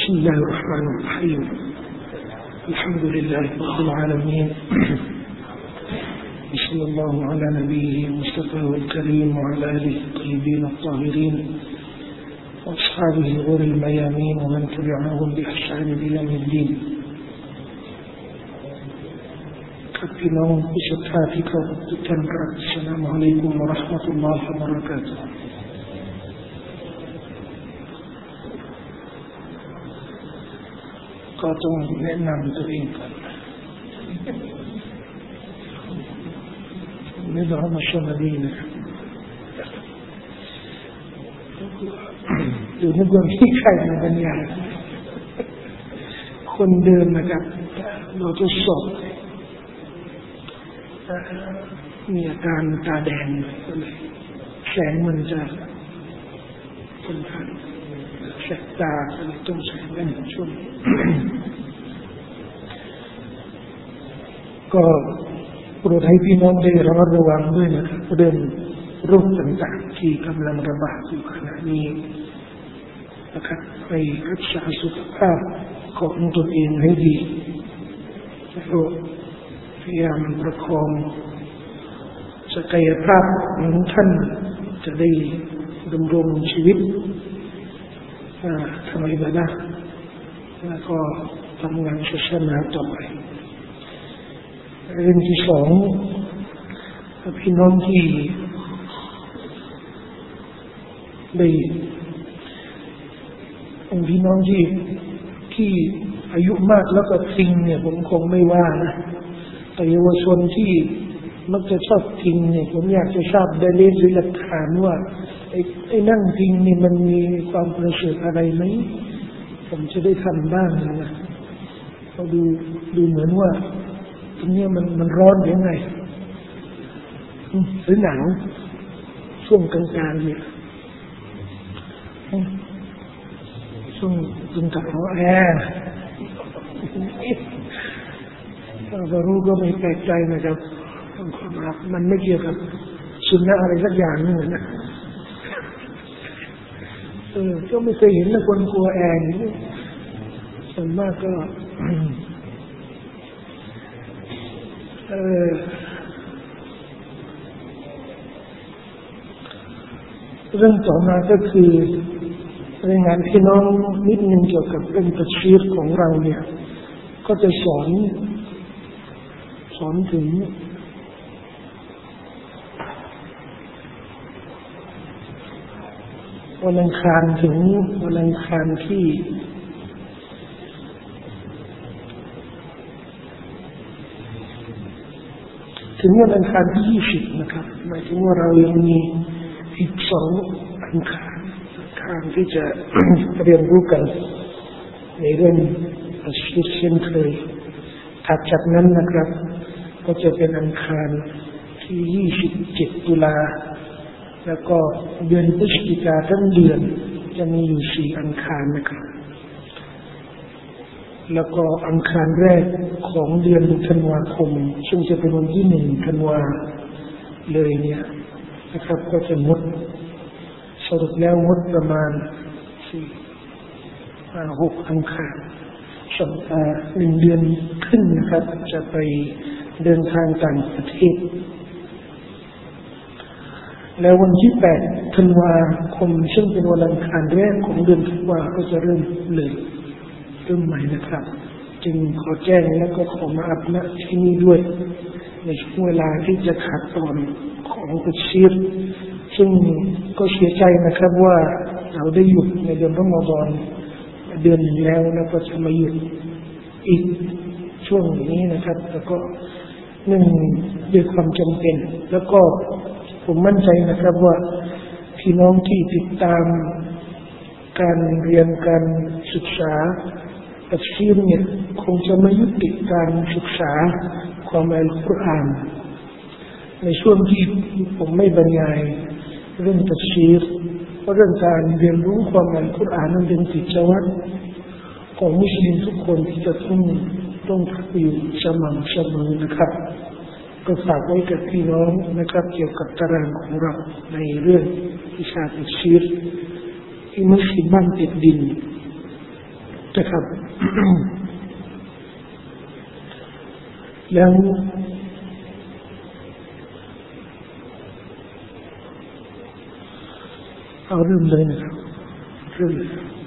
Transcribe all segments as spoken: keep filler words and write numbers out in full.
بسم الله الرحمن الرحيم الحمد لله رب العالمين صلى الله على نبيه المصطفى الكريم وعلى آله الطيبين الطاهرين وأصحابه غر الميامين ومن تبعهم بإحسان إلى يوم الدين. พี่น้องผู้ศรัทธาที่เคารพทุกท่านครับอัสสลามุอะลัยกุมวะเราะห์มะตุลลอฮิวะบะเราะกาตุฮ์ก็ต้องแนะนำตัวเองก่อนไม่ต้องมาชมดีนะครับดูนึกว่ามีใครมาบรรยายคนเดินนะครับเราทดสอบมีอาการตาแดงเลยแสงมันจะค่อนข้างแสบตาเลยต้องใช้แว่นช่วยก็โปรดให้พี่น้องได้ระมัดระวังด้วยนะครับเรื่องโรคต่างๆที่กำลังระบาดอยู่ขณะนี้นะครับไปรักษาสุขภาพของตนเองให้ดีแล้วพยายามประคองศักยภาพของท่านจะได้ดำรงชีวิตทำอิบาดะห์แล้วก็ทำงานศาสนาต่อไปเรื่องที่สองพี่น้องที่ได้พี่น้องที่ที่อายุมากแล้วก็ทิ้งเนี่ยผมคงไม่ว่านะแต่เยาวชนที่มักจะชอบทิ้งเนี่ยผมอยากจะทราบได้เลขหรือหลักฐานว่าไอ้ไอ้นั่งทิ้งนี่มันมีความประเสริฐอะไรไหมผมจะได้ทำบ้างนะเราดูดูเหมือนว่าตรงนี้มันมันร้อนยังไงหรือหนาวช่วงกลางๆเนี่ยช่วงกลางๆของแอร์เรารู้ก็ไม่แปลกใจนะครับความรักมันไม่เกี่ยวกับสุนนะอะไรสักอย่างนึงนะเออก็ไม่เคยเห็นนะคนกลัวแอร์นี่ส่วนมากก็เออเรื่องต่อมาก็คือรายงานพี่น้องนิดนึงเกี่ยวกับเรื่องตัฟซีรของเราเนี่ยก็จะสอนสอนถึงวันอังคารถึงวันอังคารที่ถึงวันอังคารที่ยี่สิบนะครับหมายถึงว่าเรายังมีอีกสองอังคารทางที่จะ เรียนรู้กันในเรื่องอัสซิสเช่นเคยถัดจากนั้นนะครับก็จะเป็นอังคารที่ยี่สิบเจ็ดตุลาแล้วก็เดือนพฤศจิกายนทั้งเดือนจะมีอยู่สี่อังคารนะครับแล้วก็อังคารแรกของเดือนธันวาคมซึ่งจะเป็นวันที่หนึ่งธันวาเลยเนี่ยนะครับก็จะงดสรุปแล้วงดประมาณสี่ห้าหกอังคารสัปดาห์หนึ่งเดือนขึ้นนะครับจะไปเดินทางต่างประเทศแล้ววันที่แปดธันวาคมซึ่งเป็นวันอังคารแรกของเดือนธันวาก็จะเริ่มเลยเริ่มใหม่นะครับจึงขอแจ้งและก็ขอมาอัปณที่นี่ด้วยในช่วงเวลาที่จะขาดตอนของตัฟซีรซึ่งก็เสียใจนะครับว่าเราได้หยุดในเดือนรอมฎอนเดือนนึงแล้วแล้วก็จะมาหยุดอีกช่วงนี้นะครับแต่ก็เนื่องด้วยความจำเป็นแล้วก็ผมมั่นใจนะครับว่าพี่น้องที่ติดตามการเรียนการศึกษาตัฟซีรเนี่ยคงจะไม่ยุติการศึกษาความหมายอัลกุรอานในช่วงที่ผมไม่บรรยายเรื่องตัฟซีรเพราะเรื่องการเรียนรู้ความหมายอัลกุรอานนั้นเป็นกิจวัตรของมุสลิมทุกคนที่จะต้องต้องทำอยู่สม่ำเสมอนะครับก็ฝากไว้กับพี่น้องนะครับเกี่ยวกับตารางของเราในเรื่องวิชาตัฟซีรที่มุสลิมบ้านติดดินนะครับ แล้วเอาเริ่มเลยนะครับเริ่ม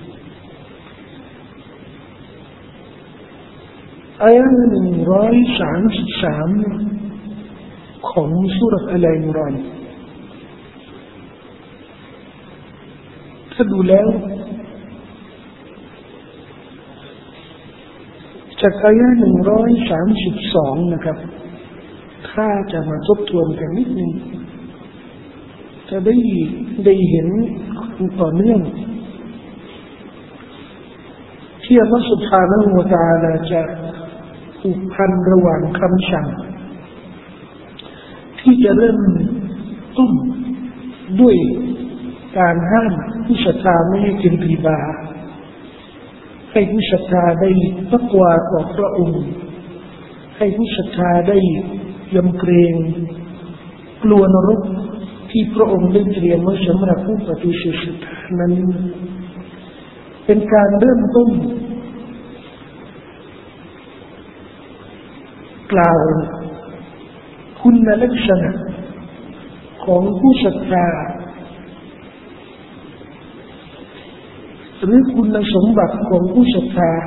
อายะห์หนึ่งร้อยสามสิบสามของซูเราะห์อัลอิมรอนถ้าดูแล้วจากอายะห์หนึ่งร้อยสามสิบสองนะครับถ้าจะมาทบทวนกันนิดนึงจะได้ได้เห็นต่อเนื่องที่อัลลอฮฺ سبحانه และ تعالى จะผูกพันระหว่างคำสั่งที่จะเริ่มต้นด้วยการห้ามผู้ศรัทธาไม่ให้กินริบาให้ผู้ศรัทธาได้ตักวาต่อพระองค์ให้ผู้ศรัทธาได้ยำเกรงกลัวนรกที่พระองค์ได้เตรียมไว้สำหรับผู้ปฏิเสธศรัทธานั้นเป็นการเริ่มต้นกล่าวคุณลักษณะของผู้ศรัทธาหรือคุณสมบัติของผู้ศรัทธา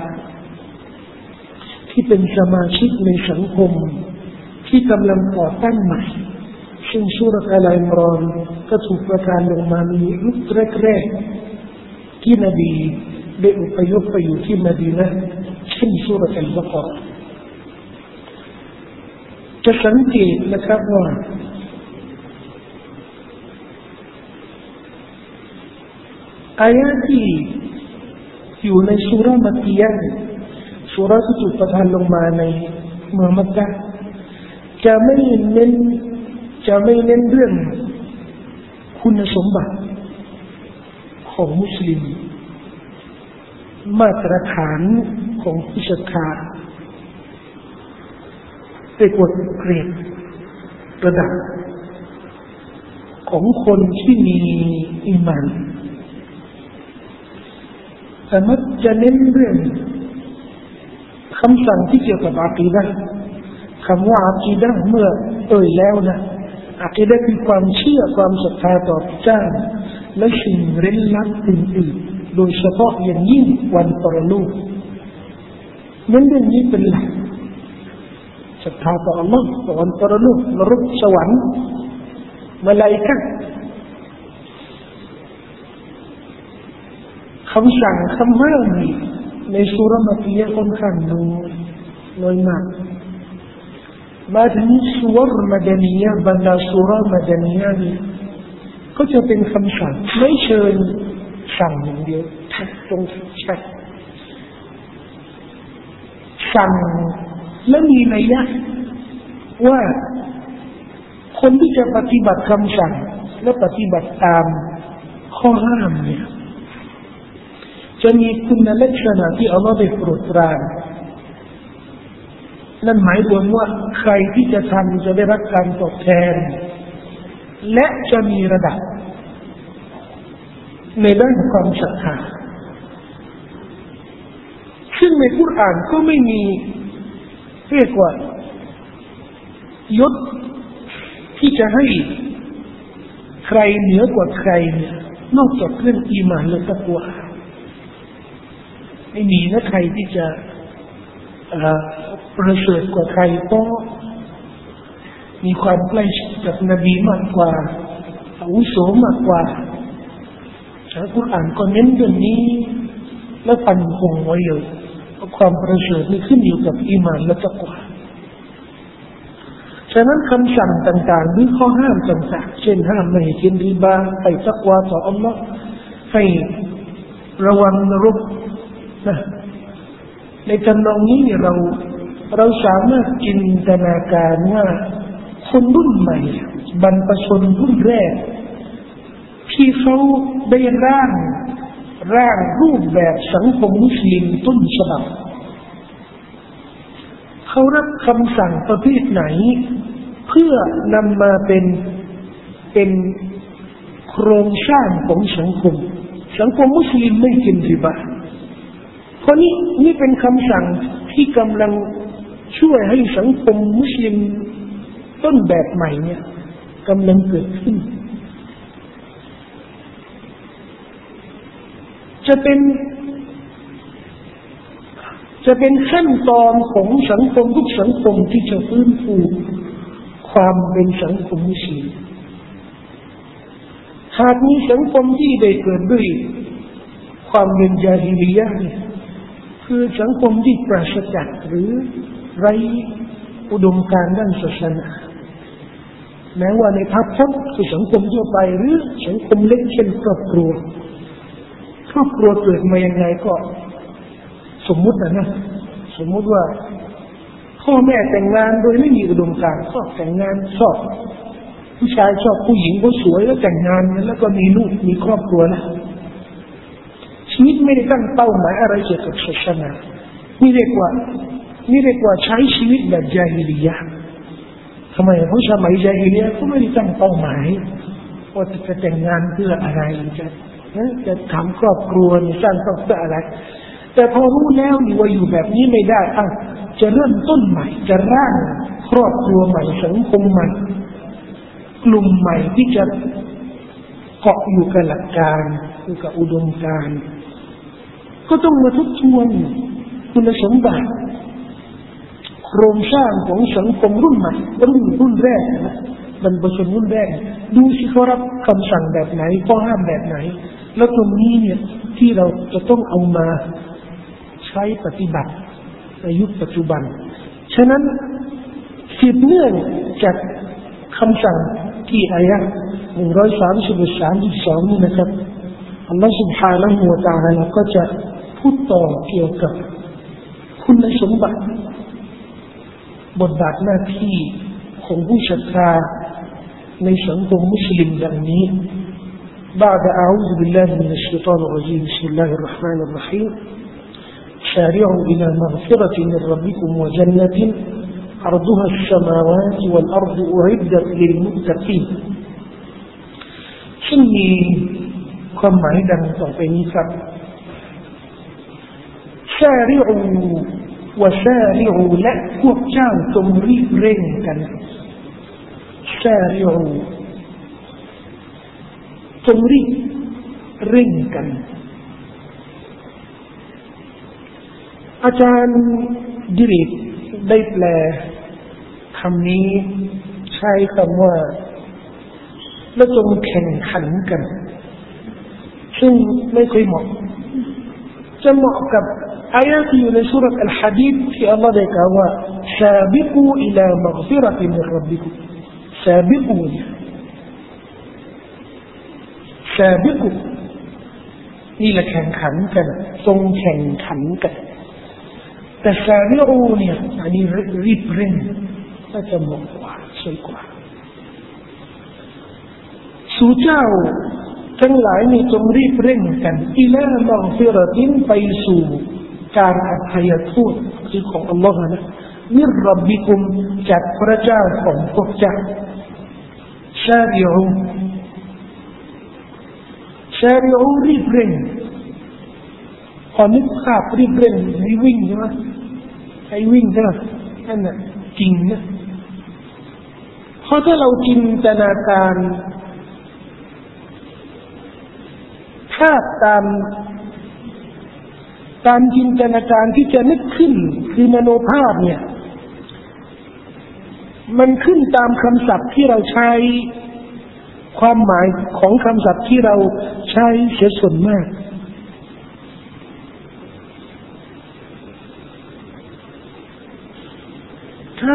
ที่เป็นสมาชิกในสังคมที่กำลังก่อตั้งใหม่ซึ่งซูเราะห์อัลอิมรอนก็ถูกประทานลงมาในยุคแรกๆที่นบีได้อพยพไปอยู่ที่มะดีนะห์เช่นซูเราะห์อัลบะเกาะเราะห์จะสังเกตนะครับว่าอายะห์ที่อยู่ในซูเราะห์มักกียะห์ซูเราะห์ที่ถูกประทานลงมาในเมืองมักกะฮ์จะไม่เน้นจะไม่เน้นเรื่องคุณสมบัติของมุสลิมมาตรฐานของผู้ศรัทธาในกฎเกณฑ์ระดับของคนที่มีอีหม่านแต่มักจะเน้นเรื่องคำสั่งที่เกี่ยวกับอากีดะห์คำว่าอากีดะห์เมื่อเอ่ยแล้วนะอากีดะห์คือความเชื่อความศรัทธาต่อพระเจ้าและสิ่งเร้นลับอื่นๆโดยเฉพาะอย่างยิ่งวันปรโลกนั้นเรื่องนี้เป็นหลักศรัทธาต่ออัลลอฮ์ต่อวันปรโลกนรกสวรรค์มลาอิกะฮ์คำสั่งคำห้ามในซูเราะห์มักกียะห์ค่อนข้างน้อยน้อยมากมาถึงซูเราะห์มะดานียะห์บรรดาซูเราะห์มะดานียะห์นี่ก็จะเป็นคำสั่งไม่เชิญสั่งอย่างเดียวทักตรงชัดสั่งและมีนัยยะว่าคนที่จะปฏิบัติคำสั่งและปฏิบัติตามข้อห้ามเนี่ยจะมีคุณลักษณะที่อัลลอฮฺได้โปรดปรานนั่นหมายรวมว่าใครที่จะทำจะได้รับการตอบแทนและจะมีระดับในด้านความศรัทธาซึ่งในกุรอานก็ไม่มีเรียกว่ายศที่จะให้ใครเหนือกว่าใครเนี่ยนอกจากเรื่องอีหม่านและตักวาไม่มีนะใครที่จะประเสริฐกว่าใครเพราะมีความใกล้ชิดกับนบีมากกว่าอาวุโสมากกว่าอัลกุรอานก็เน้นเรื่องนี้และฟันคงไว้เลยว่าความประเสริฐนี่ขึ้นอยู่กับอีหม่านและตักวาฉะนั้นคำสั่งต่างๆหรือข้อห้ามต่างๆเช่นห้ามไม่ให้กินริบาให้ตักวาต่ออัลลอฮ์ให้ระวังนรกนะในจำนองนี้เราเราสามารถจินตนาการว่าคนรุ่นใหม่บรรพชนรุ่นแรกที่เขาได้ร่างร่างรูปแบบสังคมมุสลิมต้นฉบับเขารับคำสั่งประเภทไหนเพื่อนำมาเป็นเป็นโครงสร้างของสังคมสังคมมุสลิมไม่กินริบาเพราะนี่นี่เป็นคำสั่งที่กำลังช่วยให้สังคมมุสลิมต้นแบบใหม่เนี่ยกำลังเกิดขึ้นจะเป็นจะเป็นขั้นตอนของสังคมทุกสังคมที่จะฟื้นฟูความเป็นสังคมมุสลิมหากมีสังคมที่ได้เกิดด้วยความเป็นญาฮิลิยะห์คือสังคมที่ปราศจากหรือไร้อุดมการณ์ด้านศาสนาแม้ว่าในภาพพจน์คือสังคมทั่วไปหรือสังคมเล็กเช่นครอบครัวครอบครัวเกิดมายังไงก็สมมุตินะนะสมมุติว่าพ่อแม่แต่งงานโดยไม่มีอุดมการณ์ชอบแต่งงานชอบผู้ชายชอบผู้หญิงก็สวยแล้วแต่งงานแล้วก็มีลูกมีครอบครัวนะชีวิตไม่ได้ตั้งเป้าหมายอะไรเกี่ยวกับศาสนานี่เรียกว่านี่เรียกว่าใช้ชีวิตแบบญาฮิลิยะห์ทำไมเพราะสมัยญาฮิลิยะห์เขาไม่ได้ตั้งเป้าหมายว่าจะแต่งงานเพื่ออะไรจะจะทำครอบครัวสร้างครอบครัวอะไรแต่พอรู้แล้วนี่ว่าอยู่แบบนี้ไม่ได้อ่ะจะเริ่มต้นใหม่จะร่างครอบครัวใหม่สังคมใหม่กลุ่มใหม่ที่จะเกาะอยู่กับหลักการอยู่กับอุดมการณ์ก็ต้องมาทบทวนคุณสมบัติโครงสร้างของสังคมรุ่นใหม่รุ่นรุ่นแรกนะบรรพชนรุ่นแรกดูสิเขารับคำสั่งแบบไหนข้อห้ามแบบไหนแล้วตรงนี้เนี่ยที่เราจะต้องเอามาใช้ปฏิบัติในยุคปัจจุบันฉะนั้นสืบเนื่องจากคำสั่งที่อายะห์หนึ่งร้อยสามสิบสามสิบสองนี่นะครับอัลลอฮฺ سبحانه และ تعالى ก็จะพูดต่อเกี่ยวกับคุณสมบัติบทบาทหน้าที่ของผู้ศรัทธาในสังคมมุสลิมดังนี้ بعد أعوذ بالله من الشيطان الرجيم بسم الله الرحمن الرحيم سارعوا إلى مغفرة من ربكم وجنة عرضها السماوات والأرض أعدت للمتقين ซึ่งมีความหมายดังต่อไปนี้ครับ سارعوا وسارعوا และพวกเจ้าจงรีบเร่งกัน سارعوا จงรีบเร่งกันอาจารย์ดิริกได้แปลคำนี้ใช้คำว่าและจงแข่งขันกันซึ่งไม่ค่อยเหมาะจะเหมาะกับอายะห์ที่อยู่ในสุเราะห์อัลหะดีษที่อัลลอฮ์ได้กล่าวว่าซาบิกูอิลามัฆฟิเราะติมินร็อบบิกุมซาบิกูซาบิกูนี่แหละแข่งขันกันจงแข่งขันกันแต่ซาบิอูเนี่ยอันนี้รีบเร่งน่าจะเหมาะกว่าสวยกว่าสู่เจ้าทั้งหลายนี่จงรีบเร่งกันอิลามัฆฟิเราะตินไปสู่การอภัยโทษคือของอัลลอฮ์นะมิรร็อบบิกุมจากพระเจ้าของพวกเจ้าซาบิอูซาบิอูรีบเร่งพอนึกภาพรีบเร่งให้วิ่งใช่ไหมให้วิ่งใช่ไหมนั่นน่ะจริงนะเพราะถ้าเราจินตนาการภาพตามตามจินตนาการที่จะนึกขึ้นคือมโนภาพเนี่ยมันขึ้นตามคำศัพท์ที่เราใช้ความหมายของคำศัพท์ที่เราใช้เสียส่วนมากถ้า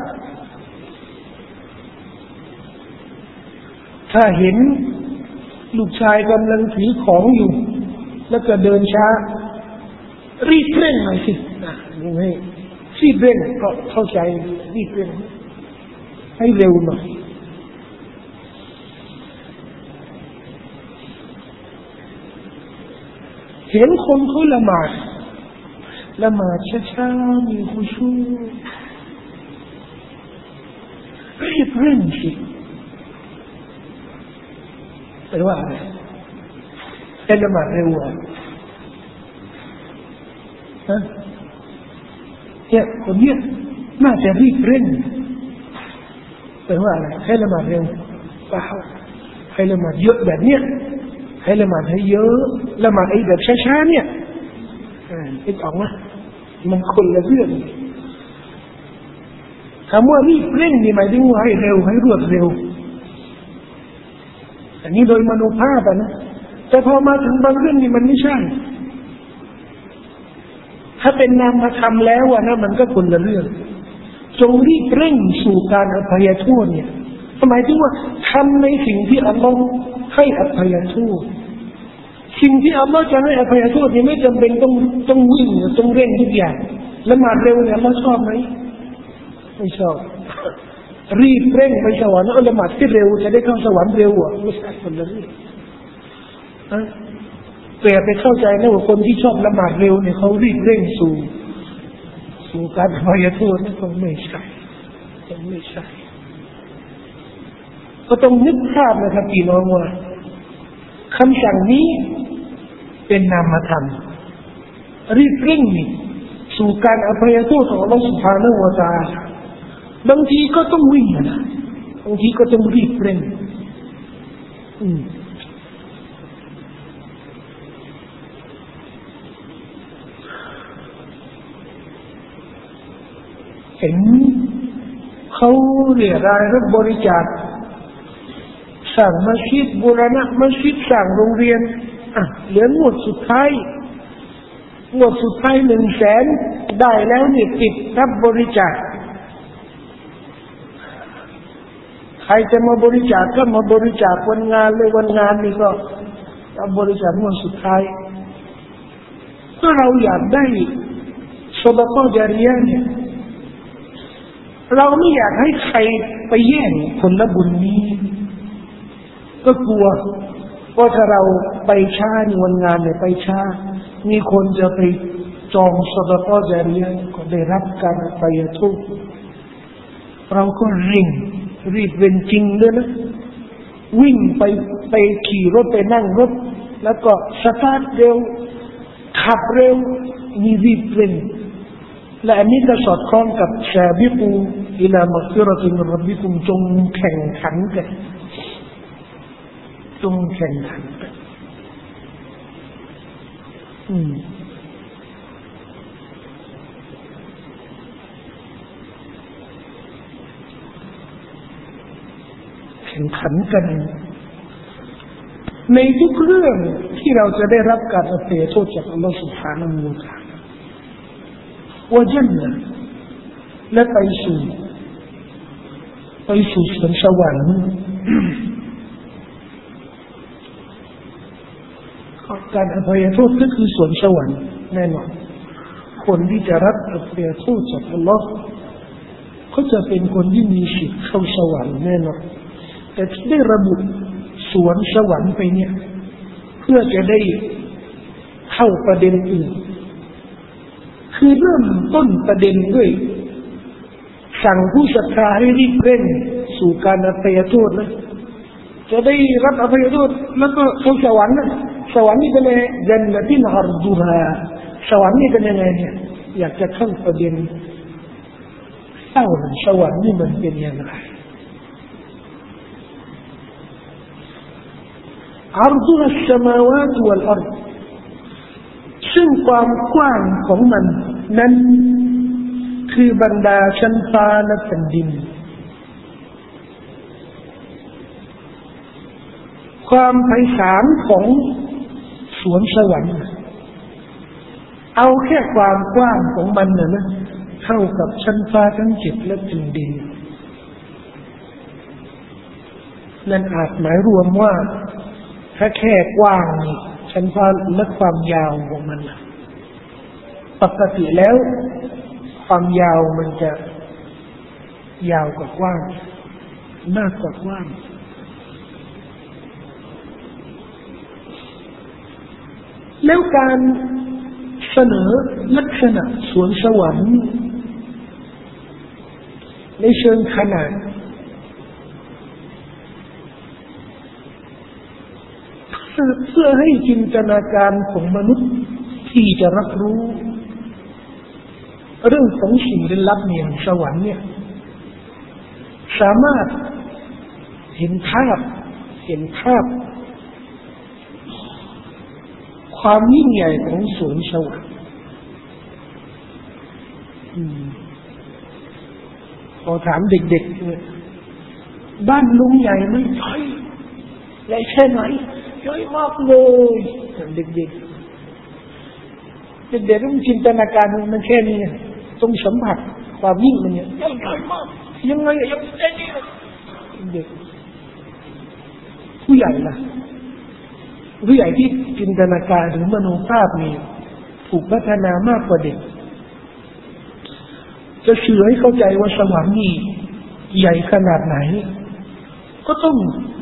ถ้าเห็นลูกชายกำลังถือของอยู่แล้วก็เดินช้ารีบเร่งหน่อยสิอ่ะนี่ให้รีบเร่งก็เข้าใจรีบเร่งให้เร็วหน่อยเห็นคนเขาละหมาดละหมาดช้าๆมีคุชูรีบเร่งสิแปลว่าอะไรเป็นละหมาดเร็วอ่ะนะเนี่ยคนเนี้ยน่าจะรีบเร่งแปลว่าอะไรให้ละหมาดเร็วเปล่าให้ละหมาดเยอะแบบเนี้ยให้ละหมาดให้เยอะละหมาดไอ้แบบช้าๆเนี่ยอ่าคิดออกไหมมันคนละเรื่องคำว่ารีบเร่งนี่หมายถึงว่าให้เร็วให้รวดเร็วอันนี้โดยมโนภาพนะแต่พอมาถึงบางเรื่องนี่มันไม่ใช่ถ้าเป็นนามธรรมแล้วอะนะมันก็คนละเรื่องจงรีบเร่งสู่การอภัยโทษเนี่ยหมายถึงว่าทำในสิ่งที่อัลลอฮ์ให้อภัยโทษสิ่งที่อัลลอฮ์จะให้อภัยโทษนี่ไม่จำเป็นต้องต้องวิ่งต้องเร่งทุกอย่างละหมาดเร็วเนี่ยอัลลอฮ์ชอบไหมไม่ชอบรีบเร่งไปสวรรค์ละหมาดที่เร็วจะได้เข้าสวรรค์เร็วอ่ะไม่ใช่คนละเรื่องนะแต่ไปเข้าใจนะว่าคนที่ชอบละหมาดเร็วเนี่ยเขารีบเร่งสู่สู่การอภัยโทษนั่นคงไม่ใช่คงไม่ใช่ก็ต้องนึกภาพนะครับพี่น้องว่าคำสั่งนี้เป็นนามธรรมรีบเร่งนี่สู่การอภัยโทษของอัลลอฮฺ سبحانه และ تعالى บางทีก็ต้องวิ่งนะบางทีก็ต้องรีบเร่งอืมเห็นเขาเรียรายรับบริจาคสร้างมัสยิดบูรณะมัสยิดสร้างโรงเรียนอ่ะเหลืองวดสุดท้ายงวดสุดท้ายหนึ่งแสนได้แล้วเนี่ยติดรับบริจาคใครจะมาบริจาคก็มาบริจาควันงานเลยวันงานนี่ก็รับบริจาคงวดสุดท้ายถ้าเราอยากได้ซอดาเกาะญาริยะห์เนี่ยเราไม่อยากให้ใครไปแย่งผลบุญนี้ก็กลัวว่าถ้าเราไปช้าในวันงานเนี่ยไปช้ามีคนจะไปจองซอดาเกาะญาริยะห์ก็ได้รับการอภัยโทษเราก็เร่งรีบเป็นจริงด้วยนะวิ่งไปไปขี่รถไปนั่งรถแล้วก็สตาร์ทเร็วขับเร็วมีรีบเร่งและอันนี้ก็สอดคล้องกับซาบิกูอิลามัฆฟิเราะติมินร็อบบิกุมจงแข่งขันกันจงแข่งขันกันอืมแข่งขันกันในทุกเรื่องที่เราจะได้รับการอภัยโทษจากอัลลอฮฺ سبحانه และ تعالى ว่าจันนะและไปสู่ไปสู่สวนสวรรค์การอภัยโทษก็คือสวนสวรรค์แน่นอนคนที่จะรับอภัยโทษจากอัลลอฮ์ก็จะเป็นคนที่มีสิทธิ์เข้าสวรรค์แน่นอนแต่ที่ได้ระบุสวนสวรรค์ไปเนี่ยเพื่อจะได้เข้าประเด็นอื่นคือเริ่มต้นประเด็นด้วยสั่งผู้ศรัทธาให้รีบเร่งสู่การอภัยโทษนะจะได้รับอภัยโทษแล้วก็เข้าสวรรค์นะสวรรค์นี่เป็นไงจันนะที่นฮาร์ดูฮาสวรรค์นี่เป็นยังไงเนี่ยอยากจะเข้าประเด็นเศร้าหนึ่งสวรรค์นี่มันเป็นยังไงอัรดุลสมาวาตวัลอัรฎซึ่งความกว้างของมันนั้นคือบรรดาชั้นฟ้าและแผ่นดินความไพศาลของสวนสวรรค์เอาแค่ความกว้างของมันนะนะเท่ากับชั้นฟ้าทั้งเจ็ดและแผ่นดินนั่นอาจหมายรวมว่าถ้าแค่กว้างชั้นฟ้าและความยาวของมันปกติแล้วความยาวมันจะยาวกว่ากว้างมากกว่ากว้างแล้วการเสนอลักษณะสวนสวรรค์ในเชิงขนาดเพื่อให้จินตนาการของมนุษย์ที่จะรับรู้เรื่องของสิ่งลึกลับเนี่ยสวรรค์เนี่ยสามารถเห็นภาพเห็นภาพความยิ่งใหญ่ของสวนสวรรค์พอถามเด็กๆเนี่ยบ้านลุงใหญ่ไหมใหญ่ใหญ่แค่ไหนใหญ่มากเลยเด็กๆเด็กๆต้องจินตนาการมันแค่นี้ต้องสัมผัสความยิ่งมันเนี่ยใหญ่มากยังไงยังแค่นี้เด็กผู้ใหญ่ล่ะผู้ใหญ่ที่จินตนาการหรือมโนภาพนี่ถูกพัฒนามากกว่าเด็กจะเชื่อให้เข้าใจว่าสวรรค์นี่ใหญ่ขนาดไหนก็ต้อง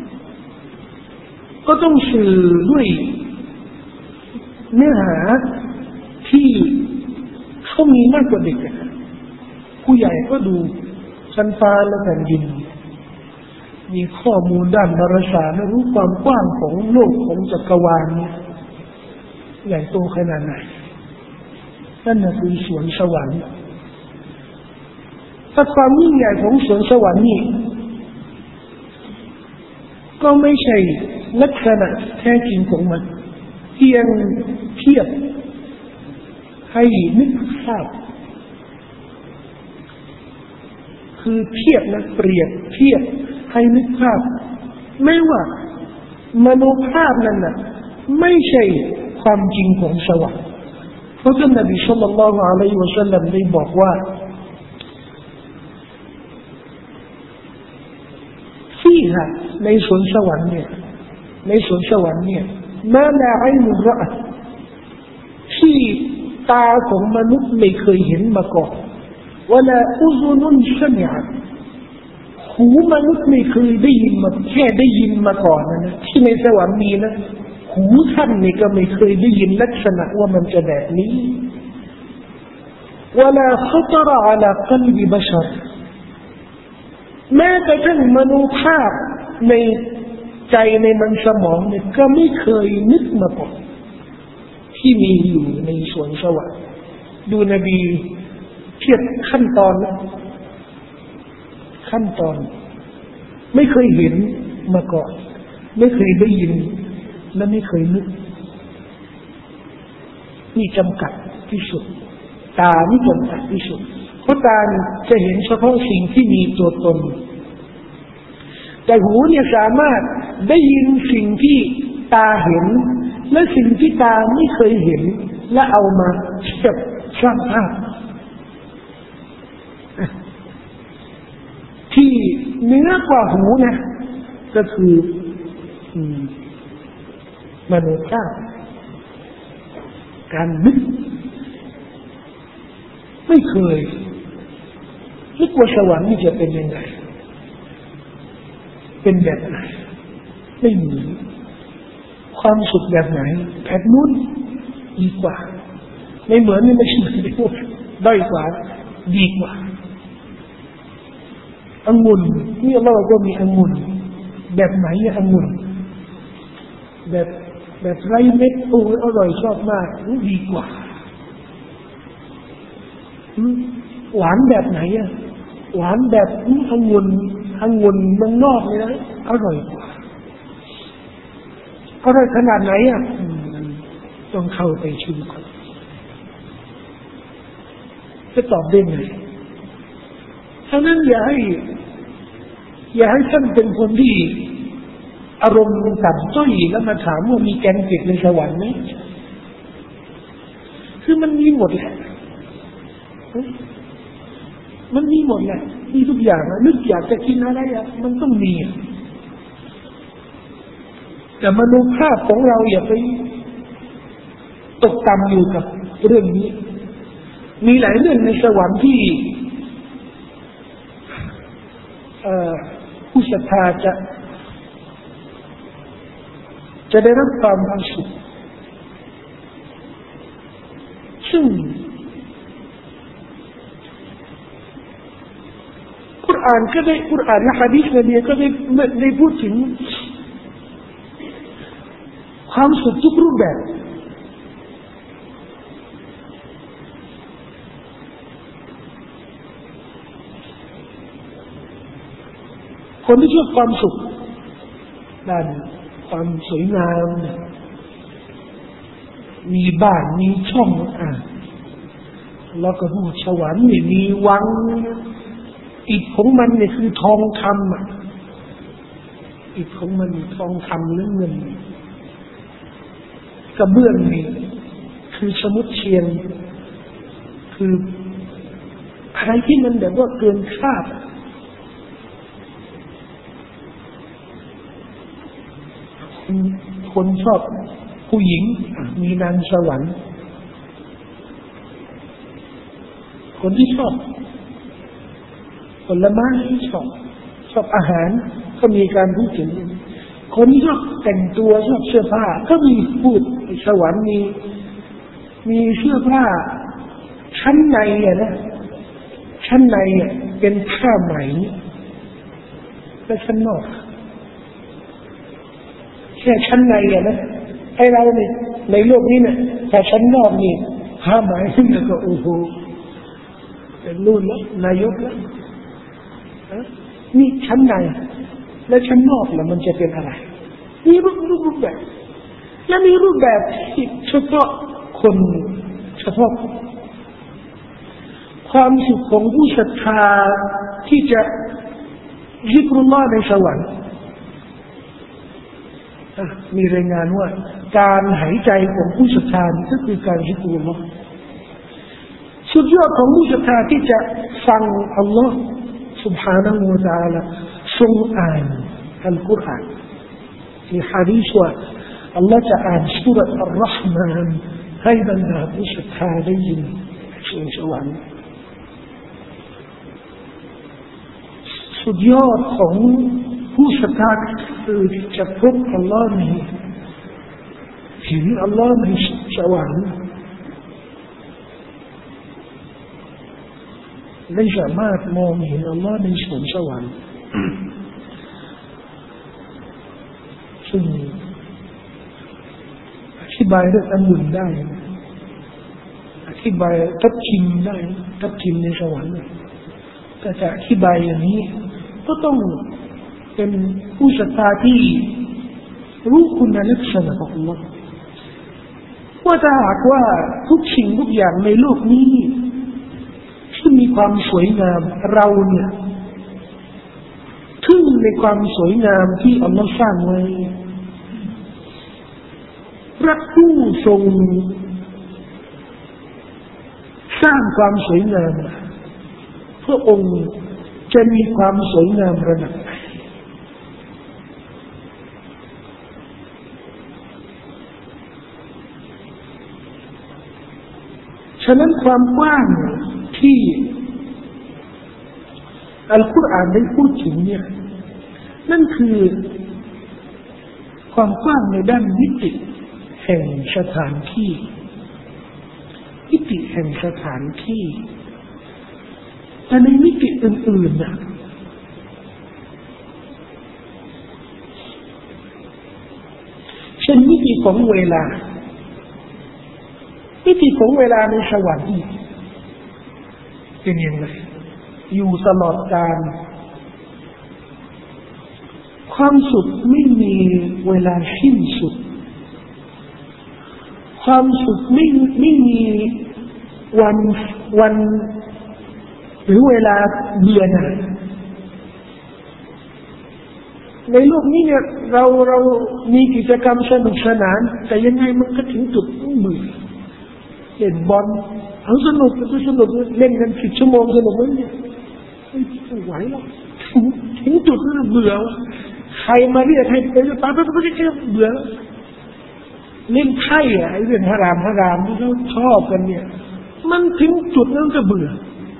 ก็ต้องสื่อด้วยเนื้อหาที่เขามีมากกว่าเด็กผู้ใหญ่ก็ดูชั้นฟ้าและแผ่นดินมีข้อมูลด้านดาราศาสตร์รู้ความกว้างของโลกของจักรวาลเนี่ยใหญ่โตขนาดไหนนั่นน่ะคือสวนสวรรค์ถ้าความยิ่งใหญ่ของสวนสวรรค์นี่ก็ไม่ใช่ลักษณะแท้จริงของมันเพียงเทียบให้นึกภาพคือเทียบนะเปรียบเทียบให้นึกภาพไม่ว่ามโนภาพนั้นน่ะไม่ใช่ความจริงของสวรรค์เพราะท่านนบีศ็อลลัลลอฮุอะลัยฮิวะซัลลัมได้บอกว่าที่ฮะในสวนสวรรค์เนี่ยในสวนสวรรค์เนี่ยมาลาอินุรอะที่ตาของมนุษย์ไม่เคยเห็นมาก่อนวะลาอุซุนุนซะมิอะหูมนุษย์ไม่เคยได้ยินมาแค่ได้ยินมาก่อนนะที่ในสวรรค์มีนะหูท่านนี่ก็ไม่เคยได้ยินลักษณะว่ามันจะแบบนี้วะลาขตรอะลากัลบิบัชรแม้กระทั่งมโนภาพในใจในมันสมองเนี่ยก็ไม่เคยนึกมาก่อนที่มีอยู่ในสวนสวรรค์ดูนบีเทียบขั้นตอนขั้นตอนไม่เคยเห็นมาก่อนไม่เคยได้ยินและไม่เคยนึกนี่จำกัดที่สุดตานี่จำกัดที่สุดเพราะตาจะเห็นเฉพาะสิ่งที่มีตัวตนแต่หูเนี่ยสามารถได้ยินสิ่งที่ตาเห็นและสิ่งที่ตาไม่เคยเห็นและเอามาเทียบสร้างภาพที่เหนือกว่าหูนะก็คือมโนภาพการนึกไม่เคยนึกว่าสวรรค์นี่จะเป็นยังไงเป็นแบบไหนไม่มีความสุขแบบไหนแผนนู้นดีกว่าไม่เหมือนนี่ไม่ใช่ไม่พูดด้อยกว่าดีกว่าองุ่นนี่เราก็มีองุ่นแบบไหนอะองุ่นแบบแบบไร้เม็ดโอ้ยอร่อยชอบมากนี่ดีกว่าหวานแบบไหนอะหวานแบบองุ่นองุ่นเมืองนอกเลยนะอร่อยกว่าอร่อยขนาดไหนอ่ะต้องเข้าไปชิมก่อนจะตอบได้ไงฉะนั้นอย่าให้อย่าให้ท่านเป็นคนที่อารมณ์ต่ำต้อยแล้วมาถามว่ามีแกงเผ็ดในสวรรค์ไหมคือมันมีหมดแหละมันมีหมดแหละมีทุกอย่างนะนึกอยากจะกินอะไรอ่ะมันต้องมีแต่มโนภาพของเราอย่าไปตกต่ำอยู่กับเรื่องนี้มีหลายเรื่องในสวรรค์ที่ผู้ศรัทธาจะจะได้รับความสุขซึ่งกุรอานก็ได้กุรอานและหะดีษนบีก็ได้ได้พูดถึงความสุขทุกรูปแบบคนที่ชอบความสุขด้านความสวยงามมีบ้านมีช่องอ่ะแล้วก็พูดสวรรค์นี่มีวังอิฐของมันเนี่ยคือทองคำอ่ะอิฐของมันทองคำหรือเงินกระเบื้องนี่คือสมุทรเชียงคืออะไรที่มันแบบว่าเกินคาดคนชอบผู้หญิงมีนางสวรรค์คนที่ชอบผลไม้ชอบชอบอาหารก็มีการพูดถึงคนที่ชอบแต่งตัวชอบเสื้อผ้าก็มีพูดสวรรค์มีมีเสื้อผ้าชั้นในอ่ะนะชั้นในอ่ะเป็นผ้าไหมและชั้นนอกแค่ชั้นในอ่ะนะไอ้เราเนี่ยในโลกนี้เนี่ยแต่ชั้นนอกนี่ผ้าไหมแล้วก็โอ้โหเป็นรุ่นแล้วนายกแล้วนี่ชั้นในและชั้นนอกแล้วมันจะเป็นอะไรมีรูปรูปแบบและมีรูปแบบที่เฉพาะคนเฉพาะความสุขของผู้ศรัทธาที่จะซิกรุลลอฮ์ในสวรรค์มีรายงานว่าการหายใจของผู้ศรัทธาก็คือการซิกรุลลอฮ์สุดยอดของผู้ศรัทธาที่จะฟังอัลลอฮ์ سبحانه และ تعالى ทรงอ่านอัลกุรอานมีหะดีษว่าอัลลอฮ์จะอ่านซูเราะห์อัลเราะห์มานให้บรรดาผู้ศรัทธาได้ยินในสวรรค์สุดยอดของผู้ศรัทธาคือจะพบอัลลอฮ์ในเห็นอัลลอฮ์ในสวรรค์ได้สามารถมองเห็นอัลลอฮ์ในสวนสวรรค์ซึ่งอธิบายเรื่องอันบุญได้อธิบายทับทิมได้ทับทิมในสวรรค์แต่จะอธิบายอย่างนี้ก็ต้องเป็นผู้ศรัทธาที่รู้คุณลักษณะของอัลลอฮ์ว่าถ้าหากว่าทุกสิ่งทุกอย่างในโลกนี้ที่มีความสวยงามเราเนี่ยทึ่งในความสวยงามที่อัลลอฮ์สร้างไว้พระผู้ทรงสร้างความสวยงามพระองค์จะมีความสวยงามระดับไหนฉะนั้นความกว้างที่อัลกุรอานได้พูดถึงเนี่ยนั่นคือความกว้างในด้านมิติแห่งสถานที่มิติแห่งสถานที่แต่ในมิติอื่นๆนะเช่นมิติของเวลามิติของเวลาในสวรรค์เป็นยังไงอยู่ตลอดกาลความสุขไม่มีเวลาสิ้นสุดความสุขไม่ไม่มีวันวันหรือเวลาเบื่อหน่ายในโลกนี้เนี่ยเราเรามีกิจกรรมสนุกสนานแต่ยังไงมันก็ถึงจุดเบื่อเล่นบอลเอาสนุกก็สนุกเล่นกันสิบชั่วโมงสนุกไหมเนี่ยไม่ไหวหรอกถึงจุดนั้นเบื่อใครมาเรียกให้ไปตามไปก็ไม่ใช่เบื่อเล่นไพ่อะไอ้เรื่องฮารามฮารามที่เขาชอบกันเนี่ยมันถึงจุดนั้นก็เบื่อ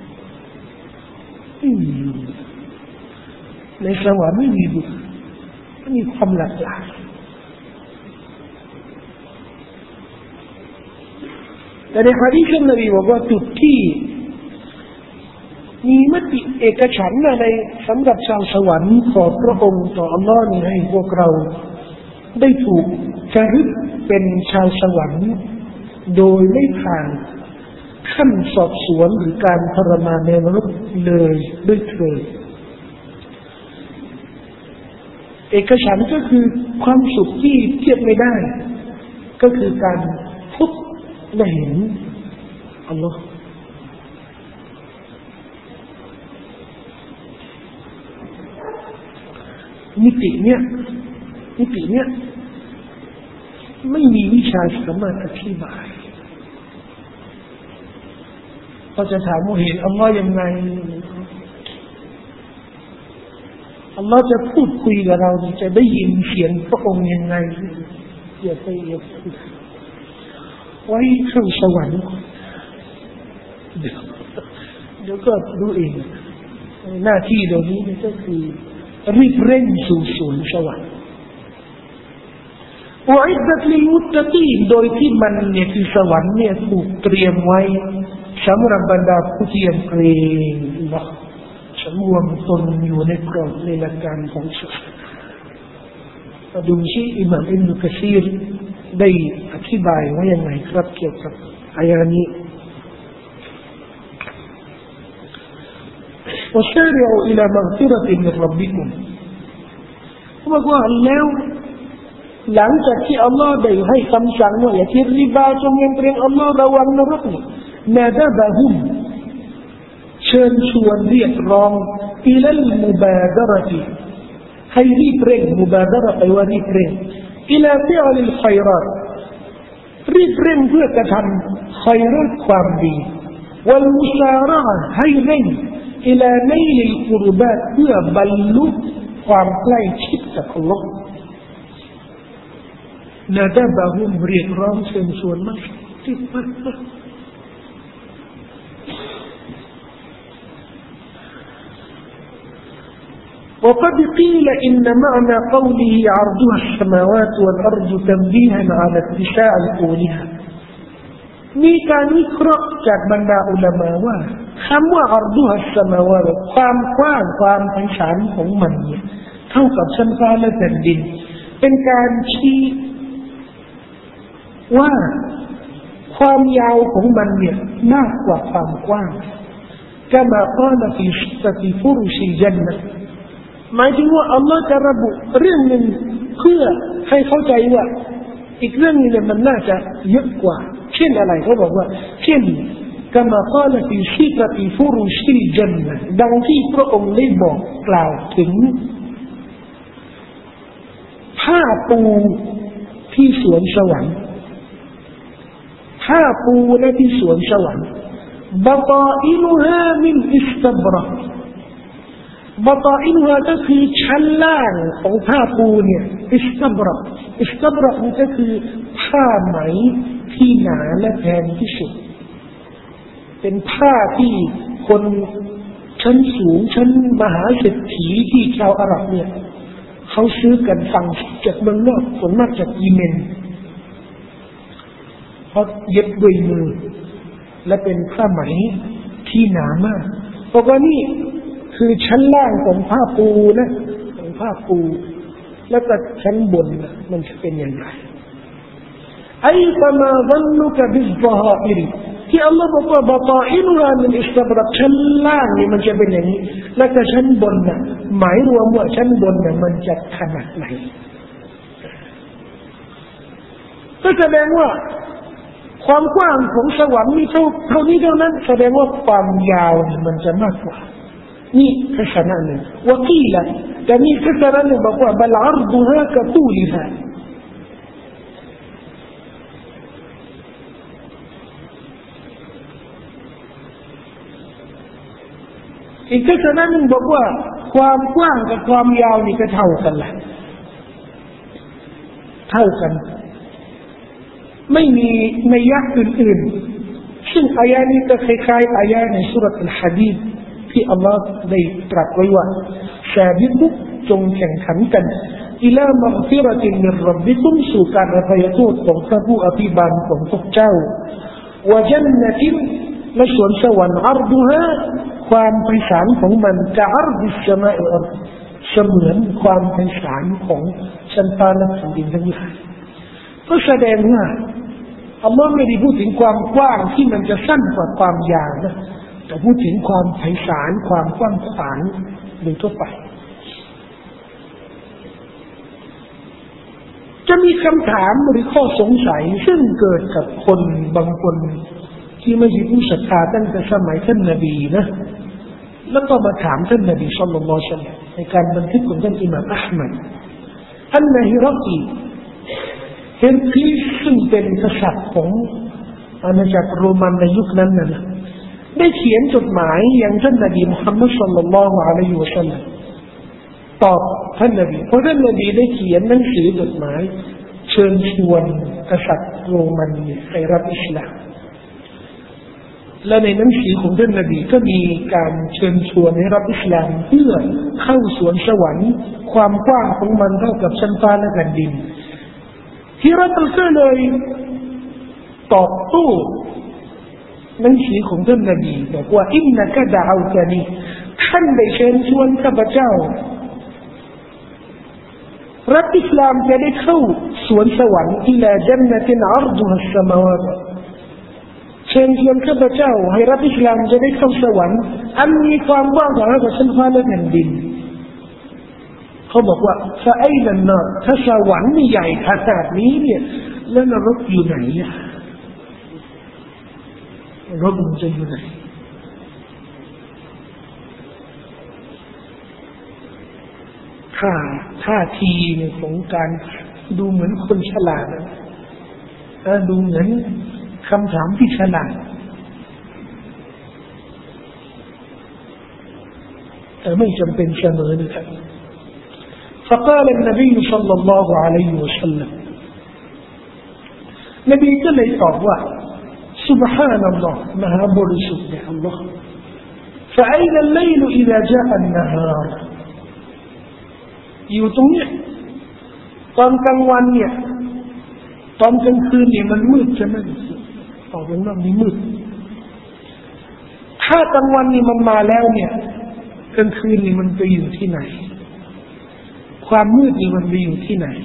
ในสวรรค์ไม่มีเบื่อไม่มีความหลากหลายแต่ในฮะดีษนบีบอกว่าจุดที่มีมติเอกฉันท์ในสำหรับชาวสวรรค์ขอพระองค์ต่ออัลลอฮ์นี้ให้พวกเราได้ถูกจารึกเป็นชาวสวรรค์โดยไม่ผ่านขั้นสอบสวนหรือการทรมานในนรกเลยด้วยเถิดเอกฉันท์ก็คือความสุขที่เทียบไม่ได้ก็คือการพบและเห็นอัลลอฮ์มิติเนี้ยมิติเนี้ยไม่มีวิชาสามารถอธิบายพอจะถามว่าเห็นอัลลอฮ์ยังไงอัลลอฮ์จะพูดคุยกับเราจะได้ยินเสียงพระองค์ยังไงอย่าไปอย่าไปไว้ข้างสวรรค์เดี๋ยวเดี๋ยวก็รู้เองหน้าที่เดี๋ยวนี้ก็คือรีบเร่งสู่สวนสวรรค์วะอิดดัตลิลมุตตะกีนโดยที่มันเนี่ยคือสวรรค์เนี่ยถูกเตรียมไว้สำหรับบรรดาผู้ที่ยังเกรงอัลเลาะห์สำรวมตนอยู่ในกรอบในหลักการของศาสนามาดูที่อิหม่ามอิบนุกะซีรได้อธิบายว่ายังไงครับเกี่ยวกับอายะนี้ وسارعوا إلى مغفرة من ربكم เขาบอกว่าแล้วหลังจากที่อัลลอฮ์ได้ให้คำสั่งว่าอย่าคิดริบาจงยังเกรงอัลลอฮ์ระวังนรกนี่นาดะบะฮุมเชิญชวนเรียกร้องอิลัลมุบาดะเราะติให้รีบเร่งมุบาดะเราะแปลว่ารีบเร่งอิลาฟิอลิลค็อยรอตรีบเร่งเพื่อกระทำค็อยรอตความดีวัลมุซาระอะห์ให้เร่งอิลานัยลิลกุรบาตเพื่อบรรลุความใกล้ชิดกับอัลลอฮ์นาดะบะฮุมเรียกร้องเชิญชวนมากรีบมาก وقد قيل إن معنى قوله عرضها السماوات والأرض تنبيها على اتساع طولها มีการวิเคราะห์จากบรรดาอุลามะว่าคำว่าอัรดุฮัสสมาวาตความกว้างความไพศาลของมันเนี่ยเท่ากับชั้นฟ้าและแผ่นดินเป็นการชี้ว่าความยาวของมันเนี่ยมากกว่าความกว้างกะมาक़าลฟีซิตติฟุรุชิลญันนะห์หมายถึงว่าอัลลอฮ์จะระบุเรื่องหนึ่งเพื่อให้เข้าใจว่าอีกเรื่องนึงเนี่ยมันน่าจะเยอะกว่าเช่นอะไรเขาบอกว่าเช่นกะมาक़าลฟีซิตติฟุรุชิลญันนะห์ดังที่พระองค์ได้บอกกล่าวถึงผ้าปูที่สวนสวรรค์ผ้าปูในที่สวนสวรรค์บะตาอินุฮามินอิสตับรักบะตาอินุฮาก็คือชั้นล่างของผ้าปูเนี่ยอิสตับรักอิสตับรักนี่ก็คือผ้าไหมที่หนาและแพงที่สุดเป็นผ้าที่คนชั้นสูงชั้นมหาเศรษฐีที่ชาวอาหรับเนี่ยเขาซื้อกันสั่งจากเมืองนอกส่วนมากจากเยเมนเพราะเย็บด้วยมือและเป็นผ้าไหมที่หนามากเพราะว่านี่คือชั้นล่างของผ้าปูนะของผ้าปูแล้วก็ชั้นบนนะมันจะเป็นอย่างไรไอ้ฟะมาซันนุกะบิซซะฮาอิรที่อัลลอฮฺบอกว่าบะตาอินุฮามินอิสตับรักชั้นล่างนี่มันจะเป็นอย่างนี้แล้วก็ชั้นบนน่ะหมายรวมว่าชั้นบนน่ะมันจะขนาดไหนก็แสดงว่าความกว้างของสวรรค์มีเท่าเท่านี้เท่านั้นแสดงว่าความยาวนี่มันจะมากกว่านี่ทัศนะหนึ่งวะกีละแต่มีทัศนะหนึ่งบอกว่าบัลอัรดุฮะกะตูลิฮะอีกทัศนะหนึ่งบอกว่าความกว้างกับความยาวนี่ก็เท่ากันแหละเท่ากันไม่มีนัยยะอื่นๆซึ่งอายะนี้ก็คล้ายๆอายะในสุรษอัลหะดีดที่อัลลอฮ์ได้ตรัสไว้ว่าซาบิกุจงแข่งขันกันอิลามัฆฟิเราะตินมิรร็อบบิกุมสู่การอภัยโทษของพระผู้อภิบาลของพวกเจ้าวะญันนะตินและสวนสวรรค์อัรดุฮาความไพศาลของมันกะอัรดิสสมาอิอัรฎเสมือนความไพศาลของชั้นฟ้าและแผ่นดินทั้งหลายก็แสดงว่าอัลลอฮ์ไม่ได้พูดถึงความกว้างที่มันจะสั้นกว่าความยาวนะแต่พูดถึงความไพศาลความกว้างขวางโดยทั่วไปจะมีคำถามหรือข้อสงสัยซึ่งเกิดกับคนบางคนที่ไม่ใช่ผู้ศรัทธาตั้งแต่สมัยท่านนบีนะแล้วก็มาถามท่านนบีศ็อลลัลลอฮุอะลัยฮิวะซัลลัมในการบันทึกของท่านอิหม่ามอะห์มัดอันนะฮิรักลีเฮนคลีซึ่งเป็นกษัตริย์ของอาณาจักรโรมันในยุคนั้นนะได้เขียนจดหมายอย่างท่านนบีมุฮัมมัดศ็อลลัลลอฮุอะลัยฮิวะซัลลัมตอบท่านนบีเพราะท่านนบีได้เขียนหนังสือจดหมายเชิญชวนกษัตริย์โรมันให้รับอิสลามและในหนังสือของท่านนบีก็มีการเชิญชวนให้รับอิสลามเพื่อเข้าสวนสวรรค์ความกว้างของมันเท่ากับชั้นฟ้าและแผ่นดินฮิรักลก็เลยตอบโต้หนังสือของท่านนบีบอกว่าอินนะกะดะเอาตะนีท่านได้เชิญชวนข้าพเจ้ารับอิสลามจะได้เข้าสวนสวรรค์อิลาญันนะตินอัรดุฮัสสมาวาตเชิญชวนข้าพเจ้าให้รับอิสลามจะได้เข้าสวรรค์อันมีความกว้างเท่ากับชั้นฟ้าและแผ่นดินเขาบอกว่าฟะไอนันนาถ้าสวรรค์นี่ใหญ่ขนาดนี้เนี่ยแล้วนรกอยู่ไหนอ่ะนรกมันจะอยู่ไหนท่าท่าทีของการดูเหมือนคนฉลาดนะดูเหมือนคำถามที่ฉลาดแต่ไม่จำเป็นเสมอนะครับ فقال النبي صلى الله عليه وسلم นบีก็เลยตอบว่า سبحان الله มหาบริสุทธิ์แด่ Allah فأين الليل إذا جاء النهار อยู่ตรงนี้ตอนกลางวันเนี่ยตอนกลางคืนเนี่ยมันมืดใช่ไหมออกเป็นว่ามันมืดถ้ากลางวันนี่มันมาแล้วเนี่ยกลางคืนนี่มันไปอยู่ที่ไหนความมืดนี่มันไปอยู่ที่ไหน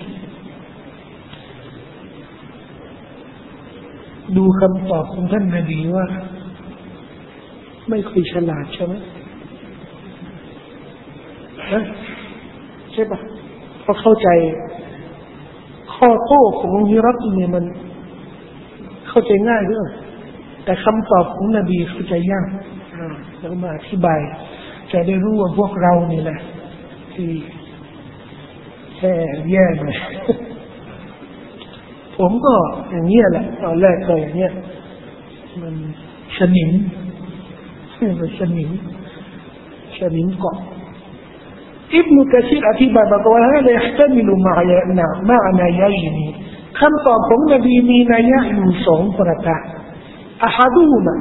ดูคำตอบของท่านนบีว่าไม่ค่อยฉลาดใช่ไหมนะใช่ปะเพราะเข้าใจข้อโต้ของฮิรักเนี่ยมันเข้าใจง่ายด้วยแต่คำตอบของนบีเข้าใจยากแล้วมาอธิบายจะได้รู้ว่าพวกเรานี่แหละที่แค่แย่เลยผมก็อย่างเงี้ยแหละตอนแรกก็อย่างเงี้ยมันสนิมมันสนิมสนิมเกาะอิบนุกะซีรอธิบายบอกว่าฮะเลยยะมิลุมะยะนะมะนะยัยนีคำตอบของนบีมีนัยยะอยู่สองประการอะฮัดุมะ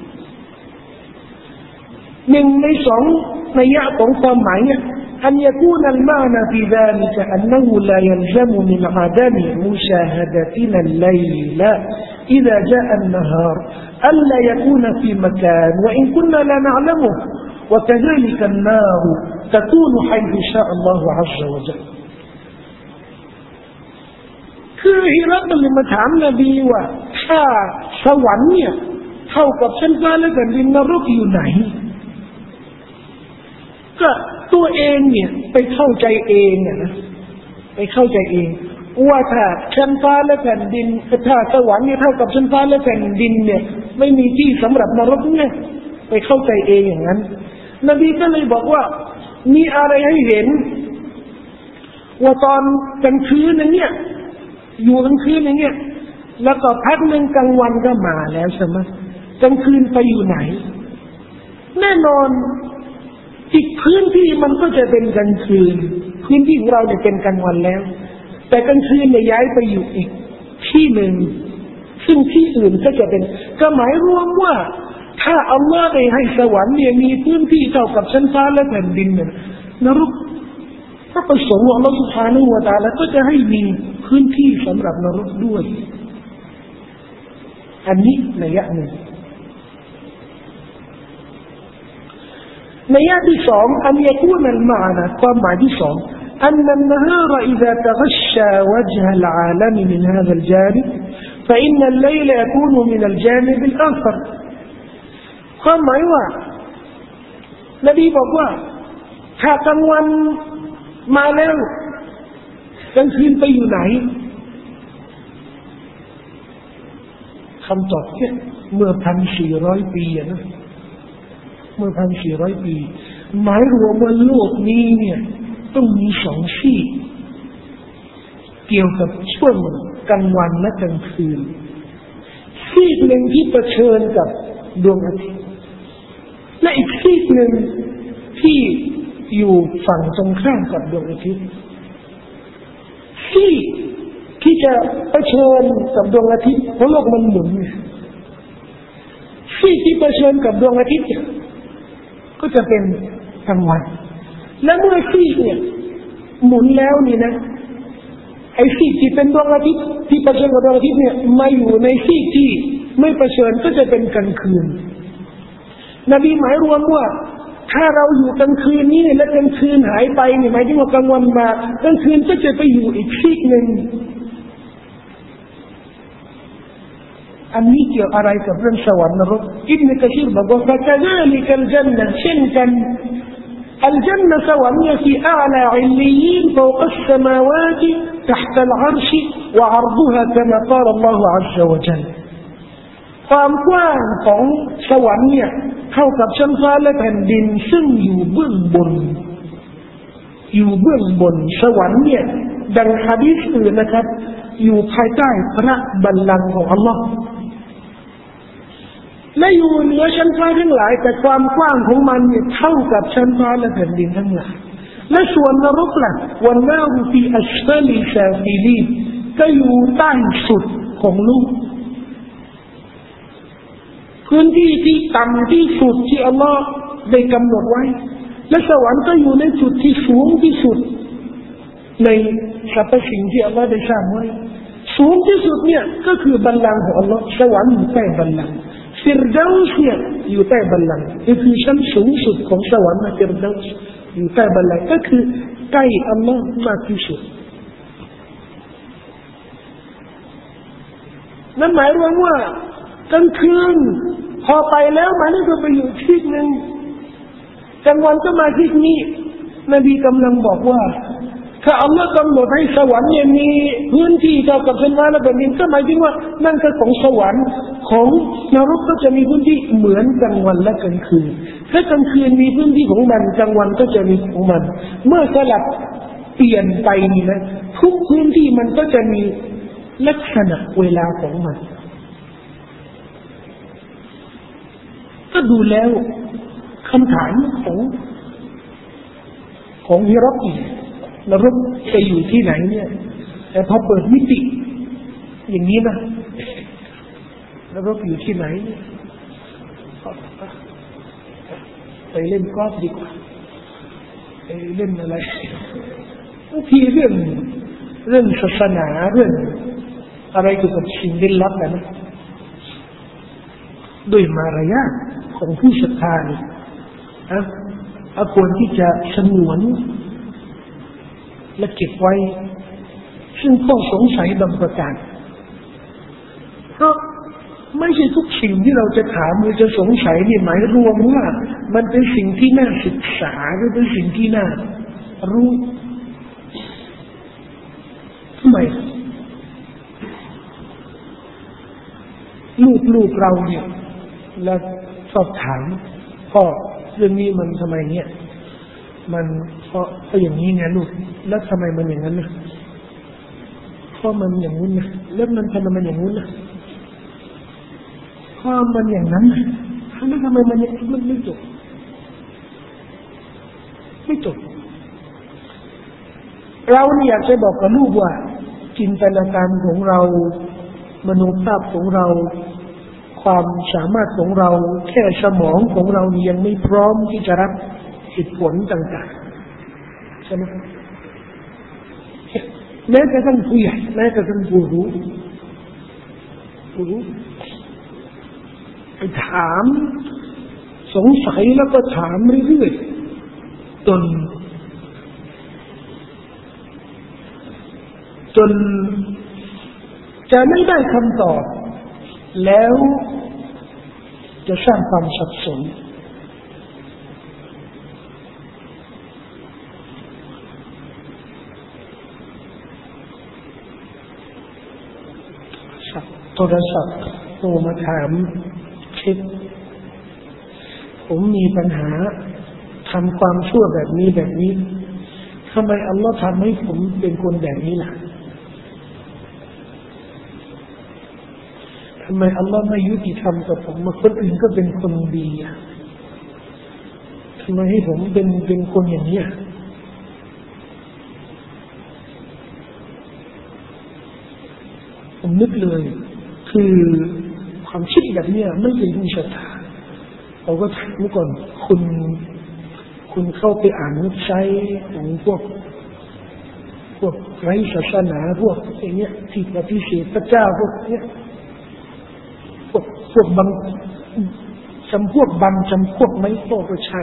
หนึ่งในสองนัยยะของความหมายเนี่ยأن يكون المعنى في ذلك أنه لا يلزم من عدم مشاهدتنا الليل إذا جاء النهار ألا يكون في مكان وإن كنا لا نعلمه وكذلك النار تكون حيث شاء الله عز وجل คือฮิรักมันเลยมาถามนบีว่าถ้าสวรรค์เนี่ยเท่ากับชั้นฟ้าและแผ่นดินนรกอยู่ไหนก็ตัวเองเนี่ยไปเข้าใจเองนะไปเข้าใจเองว่าถ้าชั้นฟ้าและแผ่นดินถ้าสวรรค์เนี่ยเท่ากับชั้นฟ้าและแผ่นดินเนี่ยไม่มีที่สำหรับนรกเนี่ยไปเข้าใจเองอย่างนั้นนบีก็เลยบอกว่ามีอะไรให้เห็นว่าตอนกลางคืนนั่นเนี่ยอยู่กลางคืนอย่างเงี้ยแล้วก็พักหนึ่งกลางวันก็มาแล้วใช่ไหมกลางคืนไปอยู่ไหนแน่นอนอีกพื้นที่มันก็จะเป็นกลางคืนพื้นที่ของเราเนี่ยเป็นกลางวันแล้วแต่กลางคืนเนี่ยย้ายไปอยู่อีกที่หนึ่งซึ่งที่อื่นก็จะเป็นก็หมายรวมว่าถ้าอัลลอฮ์ได้ให้สวรรค์เนี่ยมีพื้นที่เท่ากับชั้นฟ้าและแผ่นดินเนี่ยนรกถ้าประสงค์ของอัลลอฮ์ سبحانه และ تعالى ก็จะให้มีพื้นที่สำหรับนรกด้วยอันนี้นัยยะหนึ่งนัยยะที่สองอันยกูนอัลมานะความหมายที่สอง أن النهار إذا تغشى وجه العالم من هذا الجانب فإن الليل يكون من الجانب الآخر ความหมายว่านบีบอกว่าถ้ากลางวันมาแล้วกลางคืนไปอยู่ไหนคำตอบเนี่ยเมื่อพันสี่ร้อยปีนะเมื่อพันสี่ร้อยปีหมายรวมว่าโลกนี้เนี่ยต้องมีสองซีกเกี่ยวกับช่วงกลางวันและกลางคืนซีกหนึ่งที่เผชิญกับดวงอาทิตย์และอีกซีกหนึ่งที่อยู่ฝั่งตรงข้ามกับดวงอาทิตย์ซีกที่จะเผชิญกับดวงอาทิตย์เพราะโลกมันหมุนซีกที่เผชิญกับดวงอาทิตย์ก็จะเป็นกลางวันและเมื่อซีกเนี่ยหมุนแล้วนี่นะไอ้ซีกที่เป็นดวงอาทิตย์ที่เผชิญกับดวงอาทิตย์เนี่ยมาอยู่ในซีกที่ไม่เผชิญก็จะเป็นกลางคืนนบีหมายรวมว่าถ้าเราอยู่กลางคืนนี้และกลางคืนหายไปเนี่ยหมายถึงว่ากลางวันมากลางคืนก็จะไปอยู่อีกซีกหนึ่งอันนี้เกี่ยวอะไรกับเรื่องสวรรค์นรกอิบนุกะซีรบอกว่าฟะกะซาลิกัลญันนะห์เช่นกันالجنة سواء في أعلى عليين فوق السماوات تحت العرش وعرضها كما قال الله عز وجل ความกว้างของสวรรค์เนี่ยเท่ากับชั้นฟ้าและแผ่นดินซึ่งอยู่เบื้องบนอยู่เบื้องบนสวรรค์เนี่ยดังหะดีษอื่นนะครับอยู่ภายใต้พระบัลลังก์ของอัลลอฮ์และอยู่เหนือชั้นฟ้าทั้งหลายแต่ความกว้างของมันเนี่ยเท่ากับชั้นฟ้าและแผ่นดินทั้งหลายและส่วนนรกล่ะวันนารุฟีอัชฟาลิซาฟิลีก็อยู่ใต้สุดของโลกพื้นที่ที่ต่ำที่สุดที่อัลลอฮ์ได้กำหนดไว้และสวรรค์ก็อยู่ในจุดที่สูงที่สุดในสรรพสิ่งที่อัลลอฮ์ได้สร้างไว้สูงที่สุดเนี่ยก็คือบัลลังก์ของอัลลอฮ์สวรรค์อยู่ใต้บัลลังก์ฟิรดาวส์เนี่ยอยู่ใต้บัลลังก์นี่คือชั้นสูงสุดของสวรรค์ฟิรดาวส์อยู่ใต้บัลลังก์ก็คือใกล้อัลลอฮ์มากที่สุดนั่นหมายรวมว่ากลางคืนพอไปแล้วมันก็ไปอยู่ที่หนึ่งกลางวันก็มาที่นี้นบีกำลังบอกว่าถ้าอัลลอฮ์กำหนดให้สวรรค์เนี่ยมีพื้นที่เท่ากับชั้นฟ้าและแผ่นดินก็หมายถึงว่านั่นคือของสวรรค์ของนรกก็จะมีพื้นที่เหมือนกลางวันและกลางคืนถ้ากลางคืนมีพื้นที่ของมันกลางวันก็จะมีของมันเมื่อสลับเปลี่ยนไปนี่นะทุกพื้นที่มันก็จะมีลักษณะเวลาของมันก็ดูแล้วคำถามของของฮิรักอีนรกจะอยู่ที่ไหนเนี่ยแต่พอเปิดมิติอย่างนี้นะนรกอยู่ที่ไหนไปเล่นกอล์ฟดีกว่าไปเล่นอะไรบางทีเรื่องเรื่องศาสนาเรื่องอะไรเกี่ยวกับสิ่งลี้ลับนะด้วยมารยาทของผู้ศรัทธาเนี่ยนะควรที่จะสงวนและเก็บไว้ซึ่งข้อสงสัยบางประการเพราะไม่ใช่ทุกสิ่งที่เราจะถามหรือจะสงสัยนี่หมายรวมว่ามันเป็นสิ่งที่น่าศึกษาหรือเป็นสิ่งที่น่ารู้ทำไมลูกลูกเราเนี่ยแล้วสอบถามพ่อเรื่องนี้มันทำไมเนี่ยมันเพราะก็อย่างนี้ไงลูกแล้วทำไมมันอย่างนั้นนะเพราะมันอย่างนู้นนะแล้วมันทำไมมันอย่างนู้นนะเพราะมันอย่างนั้นนะแล้วทำไมมันอย่างมันไม่จบไม่จบเราเนี่ยอยากจะบอกกับลูกว่าจินตนาการของเรามโนภาพของเราความสามารถของเราแค่สมองของเรายังไม่พร้อมที่จะรับเหตุผลต่างๆใช่ไหมแม้กระทั่งผู้ใหญ่แม้กระทั่งผู้รู้ผู้รู้ไปถามสงสัยแล้วก็ถามเรื่อยๆจนจนจะไม่ได้คำตอบแล้วจะสร้างความสับสนโทรศัพท์โทรมาถามเช็คผมมีปัญหาทำความชั่วแบบนี้แบบนี้ทำไมอัลลอฮ์ทำให้ผมเป็นคนแบบนี้ล่ะทำไมอัลลอฮ์ไม่ยุติธรรมกับผมมาคนอื่นก็เป็นคนดีอ่ะทำไมให้ผมเป็นเป็นคนอย่างนี้ผมนึกเลยคือความคิดแบบนี้ไม่เป็นวิชาการเราก็ถามเมื่อก่อนคุณคุณเข้าไปอ่านเว็บไซต์ของพวกพวกไร้ศาสนาพวกอย่างเงี้ยที่ปฏิเสธพระเจ้าพวกเนี้ยพวกพวกบางจำพวกบางจำพวกไม่ก็ใช่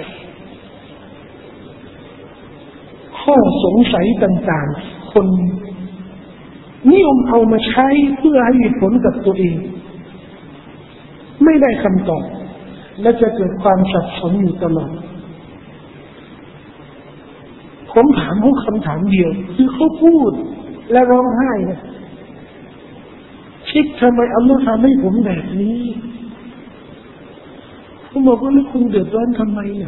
ข้อสงสัยต่างๆคนนิยมเอามาใช้เพื่อให้ผลกับตัวเองไม่ได้คำตอบและจะเกิดความสับสนอยู่ตลอดผมถามเขาคำถามเดียวคือเขาพูดและร้องไห้นะคิดทำไมอัลลอฮ์ทำให้ผมแบบนี้ผมบอกว่าแล้วคุณเดือดร้อนทำไมเนี่ย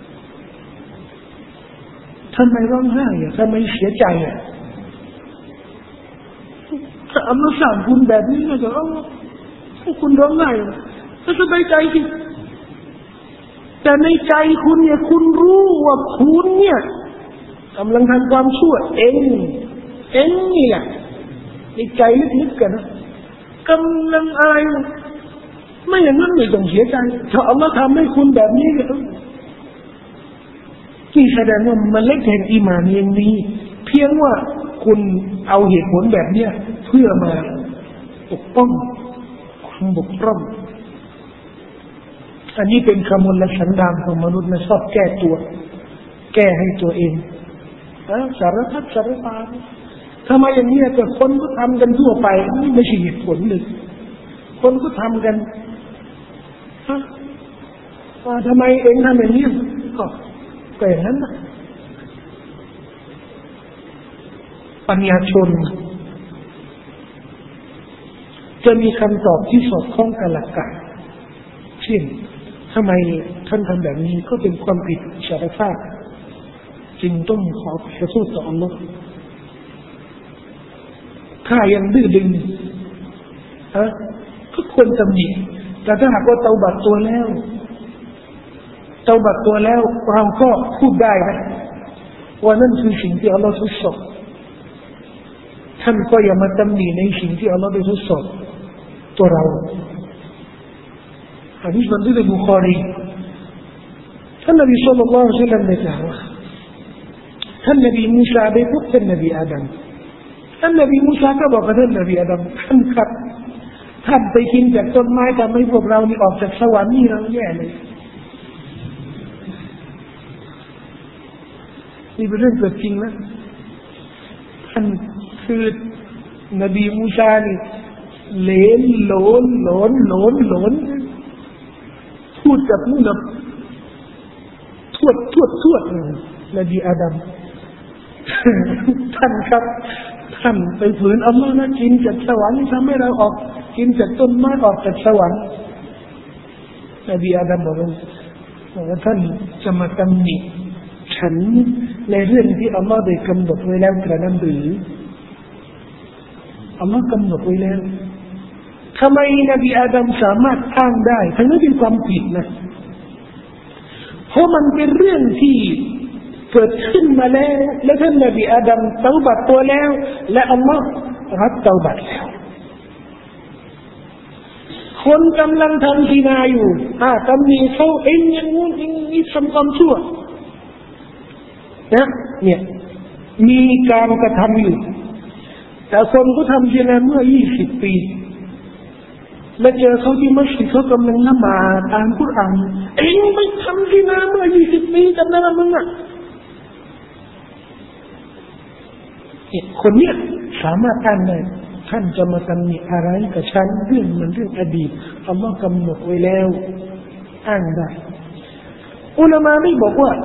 ทำไมร้องไห้อ่ะทำไมเสียใจอ่ะถ้าอัลลอฮ์สั่งคุณแบบนี้นะก็ถ้าคุณร้องไห้ก็สบายใจสิแต่ในใจคุณเนี่ยคุณรู้ว่าคุณเนี่ยกำลังทำความชั่วเองเองนี่แหละในใจลึกๆกันนะกำลังอายไม่อย่างนั้นไม่ต้องเสียใจถ้าอัลลอฮ์ทำให้คุณแบบนี้ก็ที่แสดงว่ามันเล็กแห่งอีหม่านยังดีเพียงว่าคุณเอาเหตุผลแบบเนี้ยเพื่อมาปกป้องความบกพร่องอันนี้เป็นขมูลและสันดานของมนุษย์นะชอบแก้ตัวแก้ให้ตัวเองสารพัดสารพัดทำไมอย่างนี้แต่คนก็ทำกันทั่วไปนี่ไม่ใช่เหตุผลเลยคนก็ทำกันฮะทำไมเองทำอย่างนี้ก็ก็อย่างนั้นนะปัญญาชนจะมีคำตอบที่สอดคล้องกับหลักการเช่นทำไมท่านทำแบบนี้ก็เป็นความผิดชาติภาพจึงต้องขอขอโทษต่ออัลลอฮ์ถ้ายังดื้อดึงฮะก็ควรตำหนิแต่ถ้าหากว่าเตาบัดตัวแล้วเตาบัดตัวแล้วเราก็พูดได้นะว่านั่นคือสิ่งที่อัลลอฮ์ทดสอบท่านก็อย่ามาตำหนิในสิ่งที่อัลลอฮ์ได้ทดสอบตัวเราอันนี้มันที่ในบุคอรีท่านนบีศ็อลลัลลอฮุอะลัยฮิวะซัลลัมได้กล่าวว่าท่านนบีมูซาได้พบท่านนบีอาดัมท่านนบีมูซาก็บอกกับท่านนบีอาดัมท่านครับท่านไปกินจากต้นไม้ทำให้พวกเรานี่ออกจากสวรรค์นี่เราแย่เลยนี่เป็นเรื่องเกิดจริงนะท่านคือนบีมูซานี่เลนหลนหลนหลนหลนพูดกับนู่นแบบทวดทวดทวดนบีอาดัมท่านครับท่านไปฝืนอัลลอฮ์นะกินจากสวรรค์ทำให้เราออกกินจากต้นไม้ออกจากสวรรค์นบีอาดัมบอกว่าท่านจะมาตำหนิฉันในเรื่องที่อัลลอฮ์ได้กำหนดไว้แล้วกระนั้นหรืออัลลอฮ์กำหนดไว้แล้วทำไมนบีอาดัมสามารถอ้างได้ทั้งนั้นเป็นความผิดนะเพราะมันเป็นเรื่องที่เกิดขึ้นมาแล้วและท่านนบีอาดัมเตาบัดตัวแล้วและอัลลอฮ์รับเตาบัดแล้วคนกำลังทำซินาอยู่อ่าตำหนิเขาเองอย่างงู้นเองนี่ทำความชั่วนะเนี่ยมีการกระทำอยู่แต่คนก็ทำซินาเมื่อยี่สิบปีแล้วเจอเขาที่มัสยิดเขากำลังละหมาดอ่านกุรอานเองไม่ทำซินาเมื่อยี่สิบปีจำได้ไหมมึงอ่ะคนเนี้ยสามารถอ้างได้ท่านจะมาตำหนิอะไรกับฉันเรื่องมันเรื่องอดีตอัลลอฮ์กำหนดไว้แล้วอ้างได้อุลามะไม่บอกว่า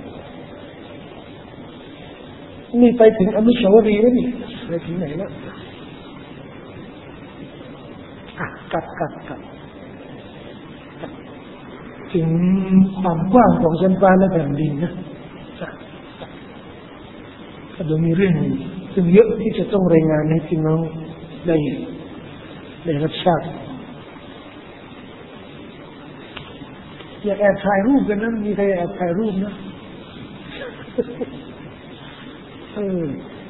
นี่ไปถึงอนุสาวรีย์แล้วนี่ไปถึงไหนแล้วอ่ะกับกับกับถึงความกว้างของชั้นฟ้าและแผ่นดินนะก็จะมีเรื่องซึ่งเยอะที่จะต้องรายงานให้พี่น้องได้ได้รับทราบอยากแอบถ่ายรูปกันนะมีใครแอบถ่ายรูปนะเออ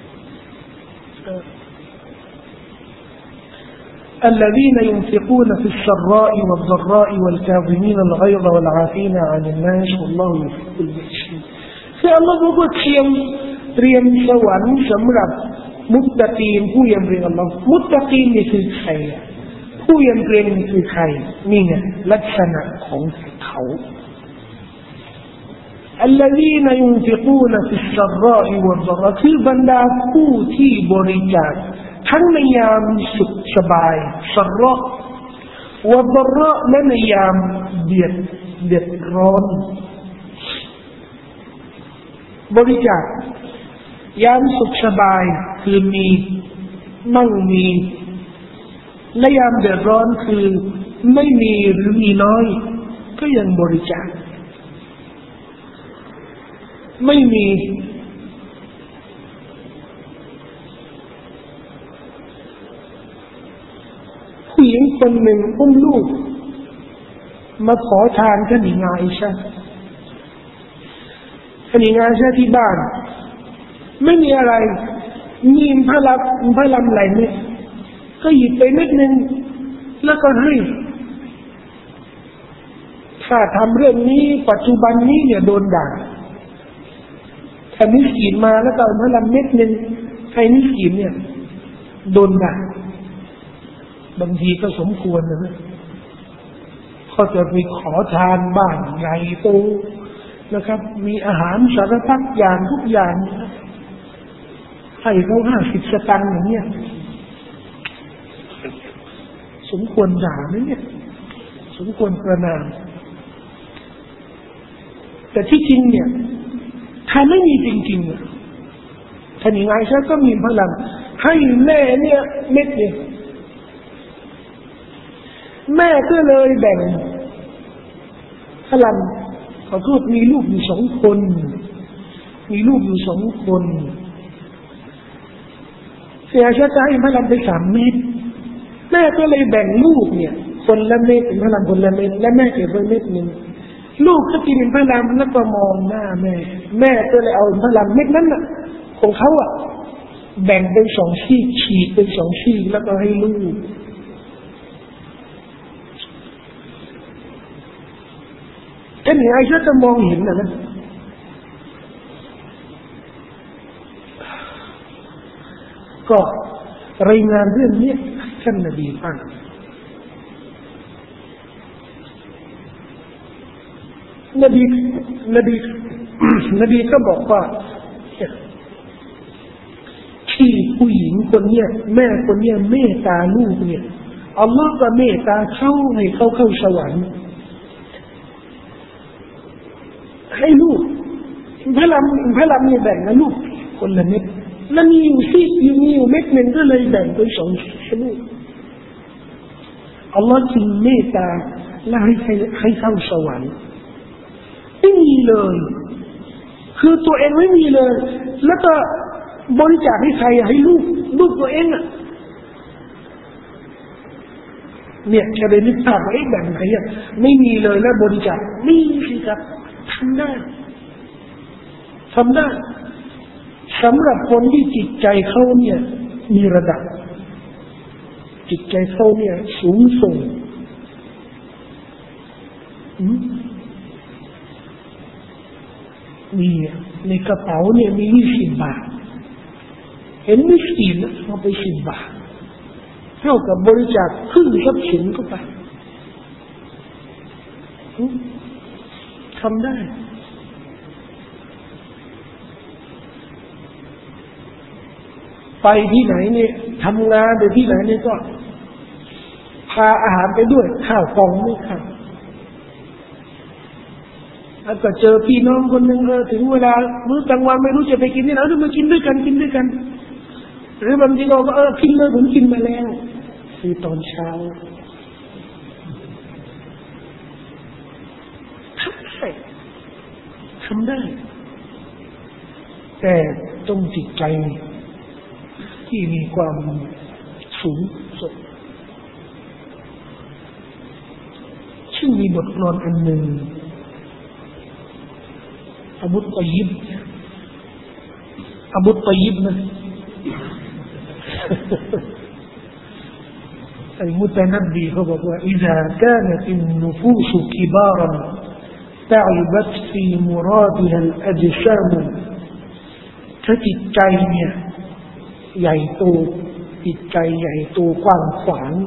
الذين ينفقون في السراء والضراء والكاظمين الغيظ والعافين عن الناس والله يحب المحسنين คืออัลลอฮ์บอกว่าเตรียมเตรียมสวรรค์สำหรับมุตตะกีนผู้ยำเกรงอัลลอฮ์มุตตะกีนนี่คือใครผู้ยำเกรงนี่คือใครนี่ไงลักษณะของเขาالذين ينفقون في السراء والضراء คือบรรดาผู้ที่บริจาคทั้งในยามสุขสบายสระวะดระและในยามเดือดเดือดร้อนบริจาคยามสุขสบายคือมีมั่งมีและยามเดือดร้อนคือไม่มีหรือมีน้อยก็ยังบริจาคไม่มีผู้หญิงคนหนึ่งอุ้มลูกมาขอทานท่านหญิงอาอิชะห์ท่านหญิงอาอิชะห์ที่บ้านไม่มีอะไรมีพระลับพระลำไหลเม็ดก็หยิบไปเม็ดหนึ่งแล้วก็ให้ถ้าทำเรื่องนี้ปัจจุบันนี้เนี่ยโดนด่าถ้ามิสกีนมาแล้วก็เอาพระลำเม็ดหนึ่งให้มิสกีนเนี่ยโดนด่าบางทีก็สมควรนะเขาจะไปขอทานบ้านใหญ่โตนะครับมีอาหารสารพัดอย่างทุกอย่างให้เขาห้าสิบสตางค์อย่างเนี้ยสมควรด่าไหมเนี่ยสมควรประณามแต่ที่จริงเนี่ยถ้าไม่มีจริงๆอ่ะท่านหญิงอาอิชะห์ก็มีพลังให้แม่เนี่ยเม็ดเดียวแม่ก็เลยแบ่งพลังเขาพูดมีลูกอยู่สองคนมีลูกอยู่สองคนเสียชะตาให้พลังไปสามเม็ดแม่ก็เลยแบ่งลูกเนี่ยคนละเม็ดเป็นพลังคนละเม็ดและแม่เก็บไว้เม็ดหนึ่งลูกก็กินพลังแล้วก็มองหน้าแม่แม่ก็เลยเอาพลังเม็ดนั้นน่ะของเขาอ่ะแบ่งเป็นสองซีกฉีกเป็นสองซีกแล้วก็ให้ลูกท่านหญิงอาอิชะห์จะมองเห็นนะนะก็รายงานเรื่องนี้ท่านนบีฟังนบีนบีนบีก็บอกว่าที่ผู้หญิงคนเนี้ยแม่คนเนี้ยเมตตาลูกเนี่ยอัลลอฮ์ก็เมตตาเข้าให้เขาเข้าสวรรค์ให้ลูกพระลำพระลำนี่แบ่งนะลูกคนละเม็ดแล้วมีอยู่ซีกอยู่มีอยู่เม็ดหนึ่งก็เลยแบ่งเป็นสองให้ลูกอัลลอฮ์จึงเมตตาและให้ให้เข้าสวรรค์ไม่มีเลยคือตัวเองไม่มีเลยแล้วก็บริจาคให้ใครให้ลูกลูกตัวเองอ่ะเนี่ยจะได้นึกภาพว่าไอ้แบ่งใครอ่ะไม่มีเลยแล้วบริจาคนี่สิครับทำได้ทำได้สำหรับคนที่จิตใจเขาเนี่ยมีระดับจิตใจเขาเนี่ยสูงส่งมีในกระเป๋าเนี่ยมียี่สิบบาทเห็นมิสกีนเอาไปสิบบาทเท่ากับบริจาคครึ่งทรัพย์สินเข้าไปทำได้ไปที่ไหนเนี่ยทำงานไปที่ไหนเนี่ยก็พาอาหารไปด้วยข้าวกล่องไม่ข้าวแล้วก็เจอพี่น้องคนหนึ่งเออถึงเวลามื้อกลางวันไม่รู้จะไปกินที่ไหนก็มากินด้วยกันกินด้วยกันหรือบางทีเราก็เออกินเลยผมกินมาแล้วคือตอนเช้าได้ทำได้แต่ต้องจิตใจที่มีความสูงสุดซึ่งมีบทกลอนอันหนึ่งอบูตัยยิบอบูตัยยิบนะالمتنبي هو إذا كانت النفوس كبارا تعبت في مرادها الأجسام ถ้าจิตใจเนี่ยใหญ่โตจิตใจใหญ่โตกว้างขวาง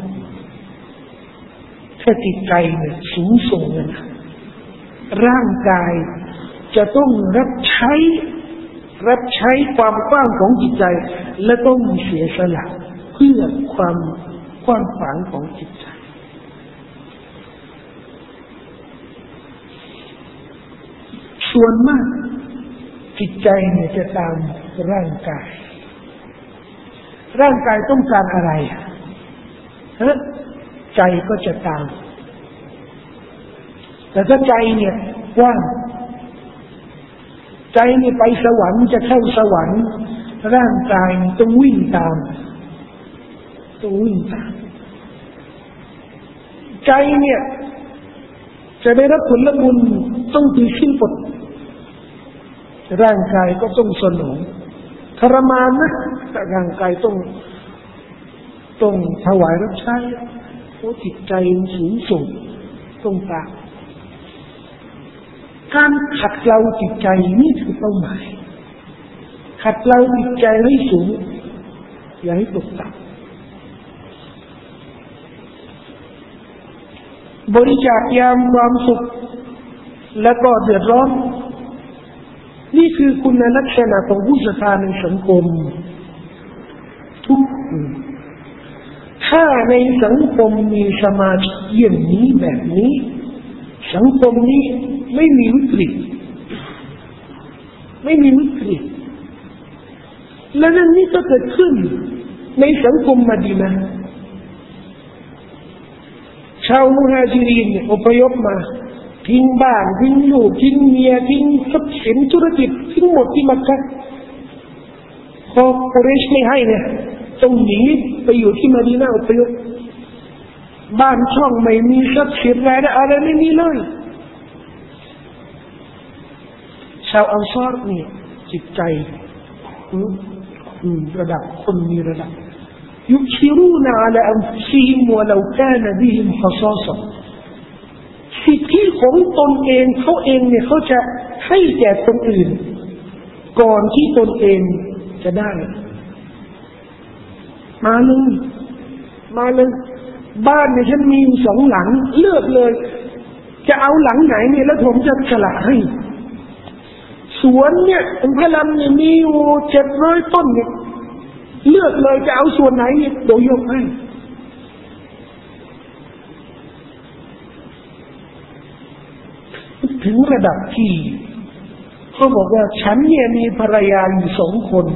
ถ้าจิตใจเนี่ยสูงส่งนะร่างกายจะต้องรับใช้รับใช้ความกว้างของจิตใจและต้องเสียสละเพื่อความกว้างขวางของจิตใจส่วนมากจิตใจเนี่ยจะตามร่างกายร่างกายต้องการอะไรฮะใจก็จะตามแต่ถ้าใจเนี่ยว่างใจเนี่ยไปสวรรค์จะเข้าสวรรค์ร่างกายต้องวิ่งตามต้องวิ่งตามใจเนี่ยจะได้รับผลบุญต้องถือศีลอดร่างกายก็ต้องสนองทรมานนะแต่ร่างกายต้องต้องถวายรับใช้เพราะจิตใจสูงส่งต้องตามการขัดเกลาจิตใจนี่คือเป้าหมายขัดเกลาจิตใจให้สูงอย่าให้ตกต่ำบริจาคยามความสุขแล้วก็เดือดร้อนนี่คือคุณลักษณะของผู้ศรัทธาในสังคมทุกคนถ้าในสังคมมีสมาชิกอย่างนี้แบบนี้สังคมนี้ไม่มีวิกฤตไม่มีวิกฤตและนั่นนี่ก็เกิดขึ้นในสังคมมะดีนะห์ชาวมุฮาญิรินเนี่ยอพยพมาทิ้งบ้านทิ้งลูกทิ้งเมียทิ้งทรัพย์สินธุรกิจทิ้งหมดที่มักกะห์พอกุเรชไม่ให้เนี่ยต้องหนีไปอยู่ที่มะดีนะห์อพยพบ้านช่องไม่มีทรัพย์สินอะไรอะไรไม่มีเลยชาวอันซอรเนี่ยจิตใจระดับคนมีระดับยุชิรูนอาลาอันฟุซิฮิมวะลาคานบิฮิมฮะซาซะสิทธิของตนเองเขาเองเนี่ยเขาจะให้แก่คนอื่นก่อนที่ตนเองจะได้มาเลยมาเลยบ้านเนี่ยฉันมีสองหลังเลือกเลยจะเอาหลังไหนเนี่ยแล้วผมจะสละให้สวนเนี่ยองค์พระลำเนี่ยมีอยู่เจ็ดร้อยต้นเนี่ยเลือกเลยจะเอาส่วนไหนเนี่ยโดยยกให้ถึงระดับที่เขาบอกว่าฉันเนี่ยมีภรรยาอยู่สองคน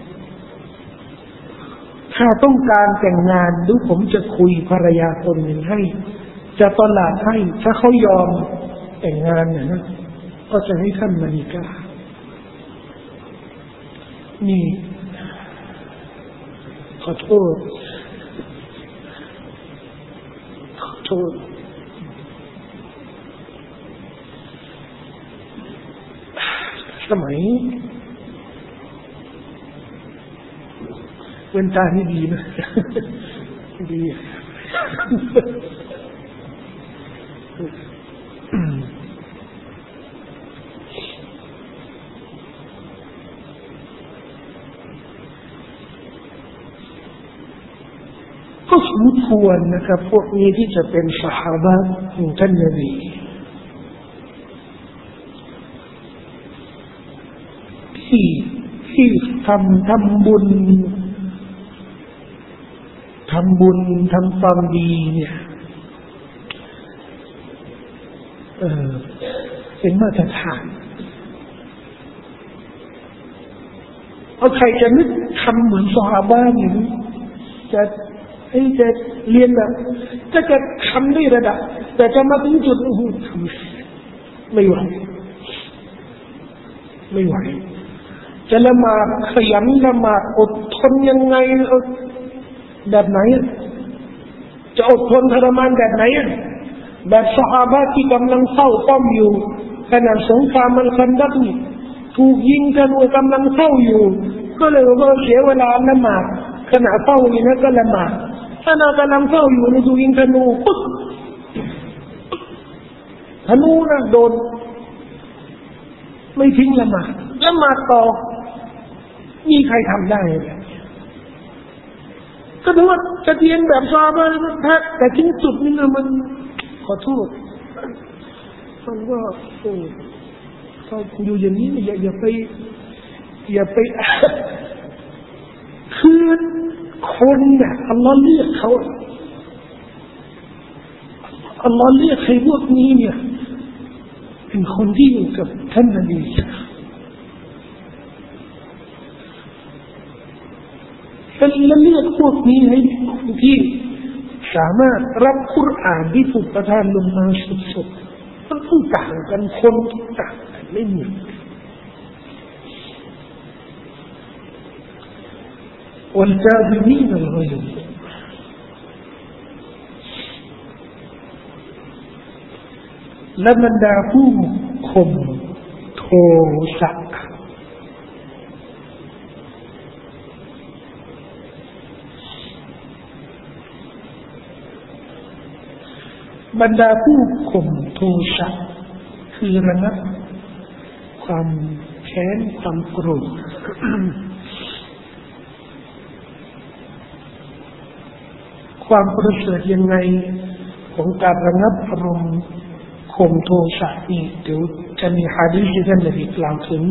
ถ้าต้องการแต่งงานหรือผมจะคุยภรรยาคนหนึ่งให้จะตลาดให้ถ้าเขายอมแต่งงานเนี่ยนะก็จะให้ท่านมานิกานี่ขอโทษขอโทษสมัยเว้นตานี่ดีนะดีก็สมควรนะครับพวกนี้ที่จะเป็นซอฮาบะห์ของท่านนบีที่ที่ทำทำบุญทำบุญทำความดีเนี่ยเออเป็นมาตรฐานเอาใครจะนึกทำเหมือนซอฮาบะห์อย่างนี้จะไอ้จะเรียนแบบจะจะทำได้ระดับแต่จะมาถึงจุดโอ้โหทไม่ไหวไม่ไหวจะละหมาดขยันละหมาดอดทนยังไงแบบไหนจะอดทนทรมานแบบไหนแบบซอฮาบะห์ที่กำลังเศร้าป้อมอยู่ขณะสงครามอัลคันดักนี่ถูกยิงกันกำลังเศร้าอยู่ก็เลยว่าเสียเวลาละหมาดขณะเศร้านี่นะก็ละหมาดถ้าเรากำลังเศร้าอยู่นี่ถูกยิงธนูปุ๊บธนูนะโดนไม่ทิ้งละหมาดละหมาดต่อมีใครทำได้แบบนี้ก็ถือว่าจะเรียนแบบซอฮาบะห์มันแท้แต่ที่สุดนี่นะมันขอโทษมันก็โอ้ถ้าอยู่อย่างนี้อย่าอย่าไปอย่าไปคือคนเนี่ยอัลลอฮ์เรียกเขาอัลลอฮ์เรียกให้พวกนี้เนี่ยเป็นคนที่อยู่กับท่านนบีเป็นเรียกพวกนี้ให้คนที่สามารถรับคุรอานที่ถูกประทานลงมาสดๆมันต้องต่างกันคนต่างกันไม่เหมือนوالكاظمين الغيظและบรรดาผู้ข่มโทสะบรรดาผู้ข่มโทสะคือระงับความแค้นความโกรธความประเสริฐยังไงของการระงับอารมณ์ข่มโทสะนี่เดี๋ยวจะมีหะดีษที่ท่านนบีกล่าวถึง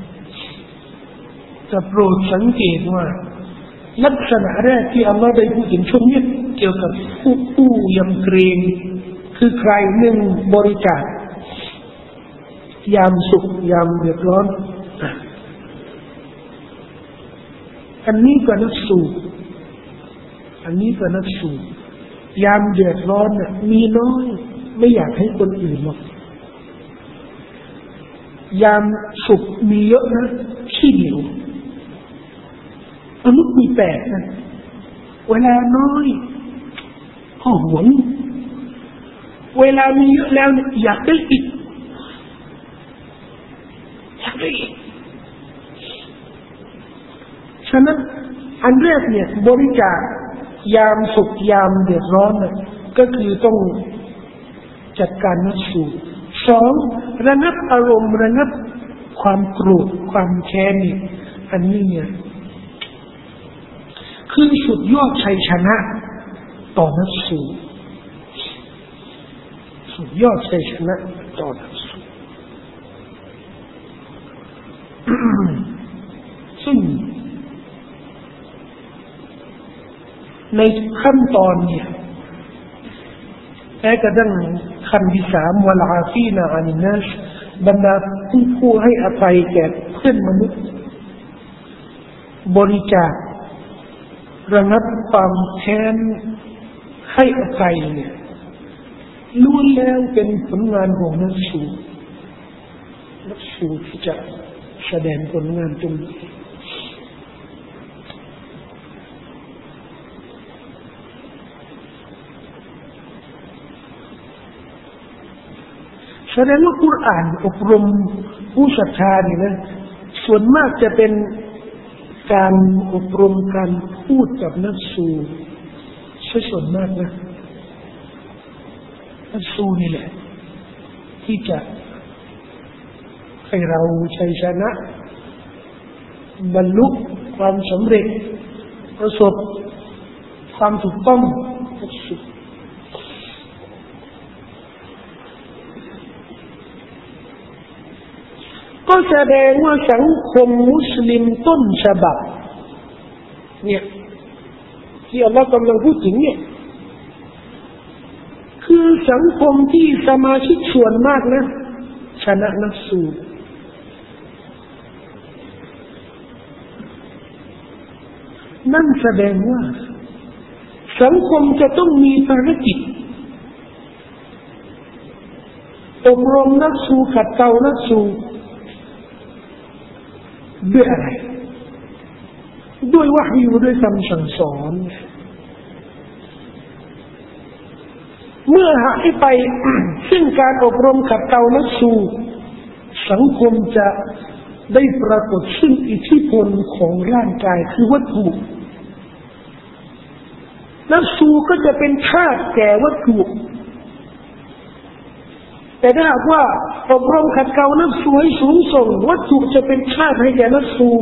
จะโปรดสังเกตว่าลักษณะแรกที่อัลลอฮฺได้พูดถึงช่วงนี้เกี่ยวกับผู้ผู้ยำเกรงคือใครหนึ่งบริจาคยามสุขยามเดือดร้อนอันนี้ก็นับสูอันนี้ก็นับสูยามเดือดร้อนน่ะมีน้อยไม่อยากให้คนอื่นหรอกยามสุขมีเยอะนะขี้เหนียวมนุษย์มีแปลกนะเวลาน้อยก็หวงเวลามีเยอะแล้วเนี่ยอยากได้อีกอยากได้อีกฉะนั้นอันแรกเนี่ยบริจาคยามสุขยามเดือดร้อนน่ะก็คือต้องจัดการนับสูสองระงับอารมณ์ระงับความโกรธความแค้นนี่อันนี้เนี่ยคือสุดยอดชัยชนะต่อนับสูสุดยอดชัยชนะต่อนับสูซึ่งในขั้นตอนเนี่ยแม้กระทั่งขั้นที่สามวะลาฟีนะอานินัสบรรดาผู้ผู้ให้อภัยแก่เพื่อนมนุษย์บริจาคระงับความแค้นให้อภัยเนี่ยล้วนแล้วเป็นผลงานของนักสู้นักสู้ที่จะแสดงผลงานตรงนี้แสดงว่ากุรอานอบรมผู้ศรัทธานี่นะส่วนมากจะเป็นการอบรมการพูดกับนักสู้ใช่ส่วนมากนะนักสู้นี่แหละที่จะให้เราชัยชนะบรรลุความสำเร็จประสบความถูกต้องก็แสดงว่าสังคมมุสลิมต้นฉบับเนี่ยที่อัลลอฮ์กำลังพูดถึงเนี่ยคือสังคมที่สมาชิกส่วนมากนะชนะนักสู้นั่นแสดงว่าสังคมจะต้องมีภารกิจอบรมนักสู้ขัดเกลานักสู้ด้วยอะไรด้วยวะฮีด้วยคำสั่งสอนเมื่อหายไป ซึ่งการอบรมขัดเกลานักสู้สังคมจะได้ปรากฏซึ่งอิทธิพลของร่างกายคือวัตถุนักสู้ก็จะเป็นทาสแก่วัตถุแต่ถ้าหากว่าอบรมขัดเกลานักสู้ให้สูงส่งวัตถุจะเป็นทาสให้แก่นักสู้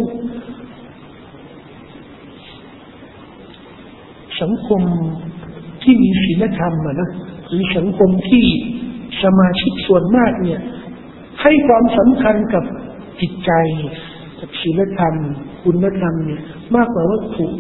สังคมที่มีศีลธรรมนะหรือสังคมที่สมาชิกส่วนมากเนี่ยให้ความสำคัญกับจิตใจกับศีลธรรมคุณธรรมเนี่ยมากกว่าวัตถุ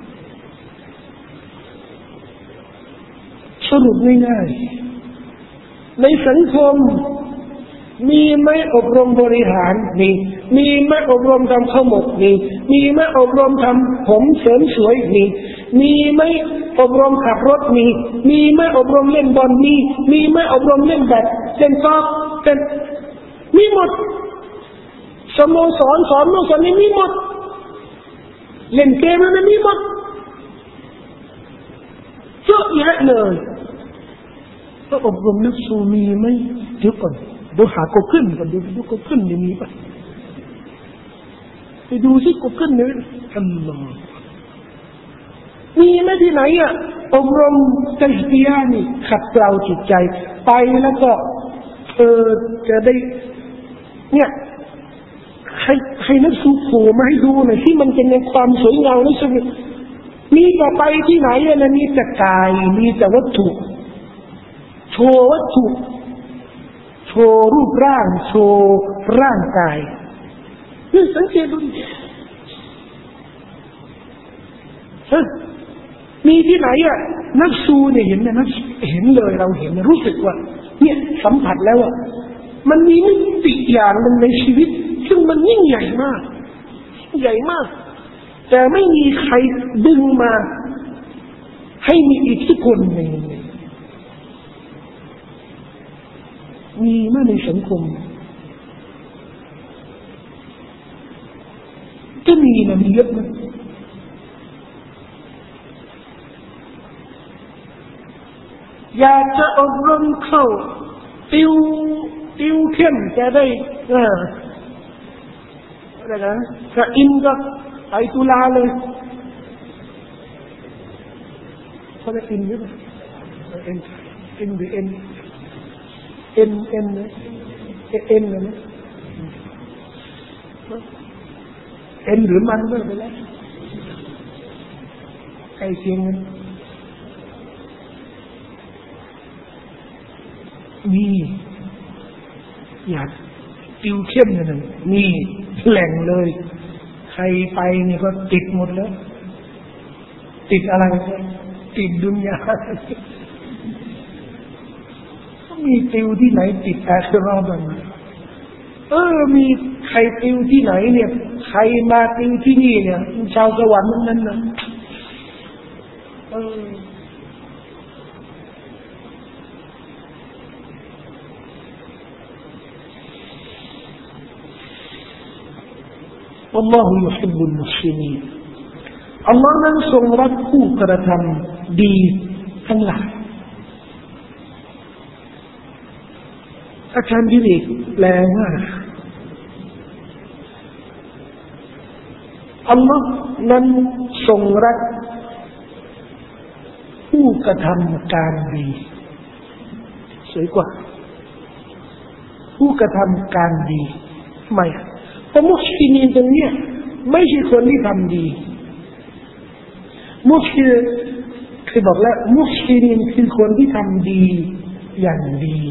สรุปง่ายๆในสังคมมีไหมอบรมบริหารมีมีไหมอบรมทำข้าวหมกมีมีไหมอบรมทำผมเสริมสวยมีมีไหมอบรมขับรถมีมีไหมอบรมเล่นบอลมีมีไหมอบรมเล่นแบดเล่นกอล์ฟเป็นมีหมดสโมสรสอนโน่นสอนนี่มีหมดเล่นเกมมันมีหมดเยอะแยะเลยก็อบรมนักสู้มีไหมเดี๋ยวก่อนดูหากบขึ้นก่อนดูดูกบขึ้นนี่มีป่ะไปดูสิกบขึ้นนี่อัลลอฮ์มีไหมที่ไหนอ่ะอบรมตัซกียะห์นี่ขัดเกลาจิตใจไปแล้วก็เออจะได้เนี่ยให้ให้นักสู้โผล่มาให้ดูหน่อยที่มันเป็นในความสวยงามนี่สิมีต่อไปที่ไหนอ่ะนะมีแต่กายมีแต่วัตถุโชว์วัตถุโชว์รูปร่างโชว์ร่างกายนี่สังเกตดูฮะมีที่ไหนอ่ะนักสู้เนี่ยเห็นนะนักเห็นเลยเราเห็นรู้สึกว่าเนี่ยสัมผัสแล้วอ่ะมันมีมิติอย่างหนึ่งในชีวิตซึ่งมันยิ่งใหญ่มากใหญ่มากแต่ไม่มีใครดึงมาให้มีอิทธิพลในมีมากในสังคมก็มีนะมีเยอะนะอยากจะอบรมเข้าติวติวเข้มจะได้เอออะไรนะถ้าอินก็ไปตุลาเลยเขาจะอินหรือเปล่าเอ็นเอ็นหรือเอ็นเอ็นเอ็นนะเอ็นนะเอ็นหรือมันก็ไปแล้วใกล้เคียงกันมีอยากติวเข้มอย่างนั้นมีแหล่งเลยใครไปนี่ก็ติดหมดแล้วติดอะไรติดดุนยามีติวที่ไหนติดอาคิเราะห์บ้างเออมีใครติวที่ไหนเนี่ยใครมาติวที่นี่เนี่ยชาวสวรรค์นั้นนะเออوالله يحب المحسنين อัลลอฮ์นั้นทรงรักผู้กระทำดีทั้งหลายอาจารย์ดิเรกแปลว่าอัลลอฮ์นั้นทรงรักผู้กระทำการดีสวยกว่าผู้กระทำการดีไม่เพราะมุสลิมีนตรงนี้ไม่ใช่คนที่ทำดีมุสลิมเคยบอกแล้วมุสลิมคือคนที่ทำดีอย่างดี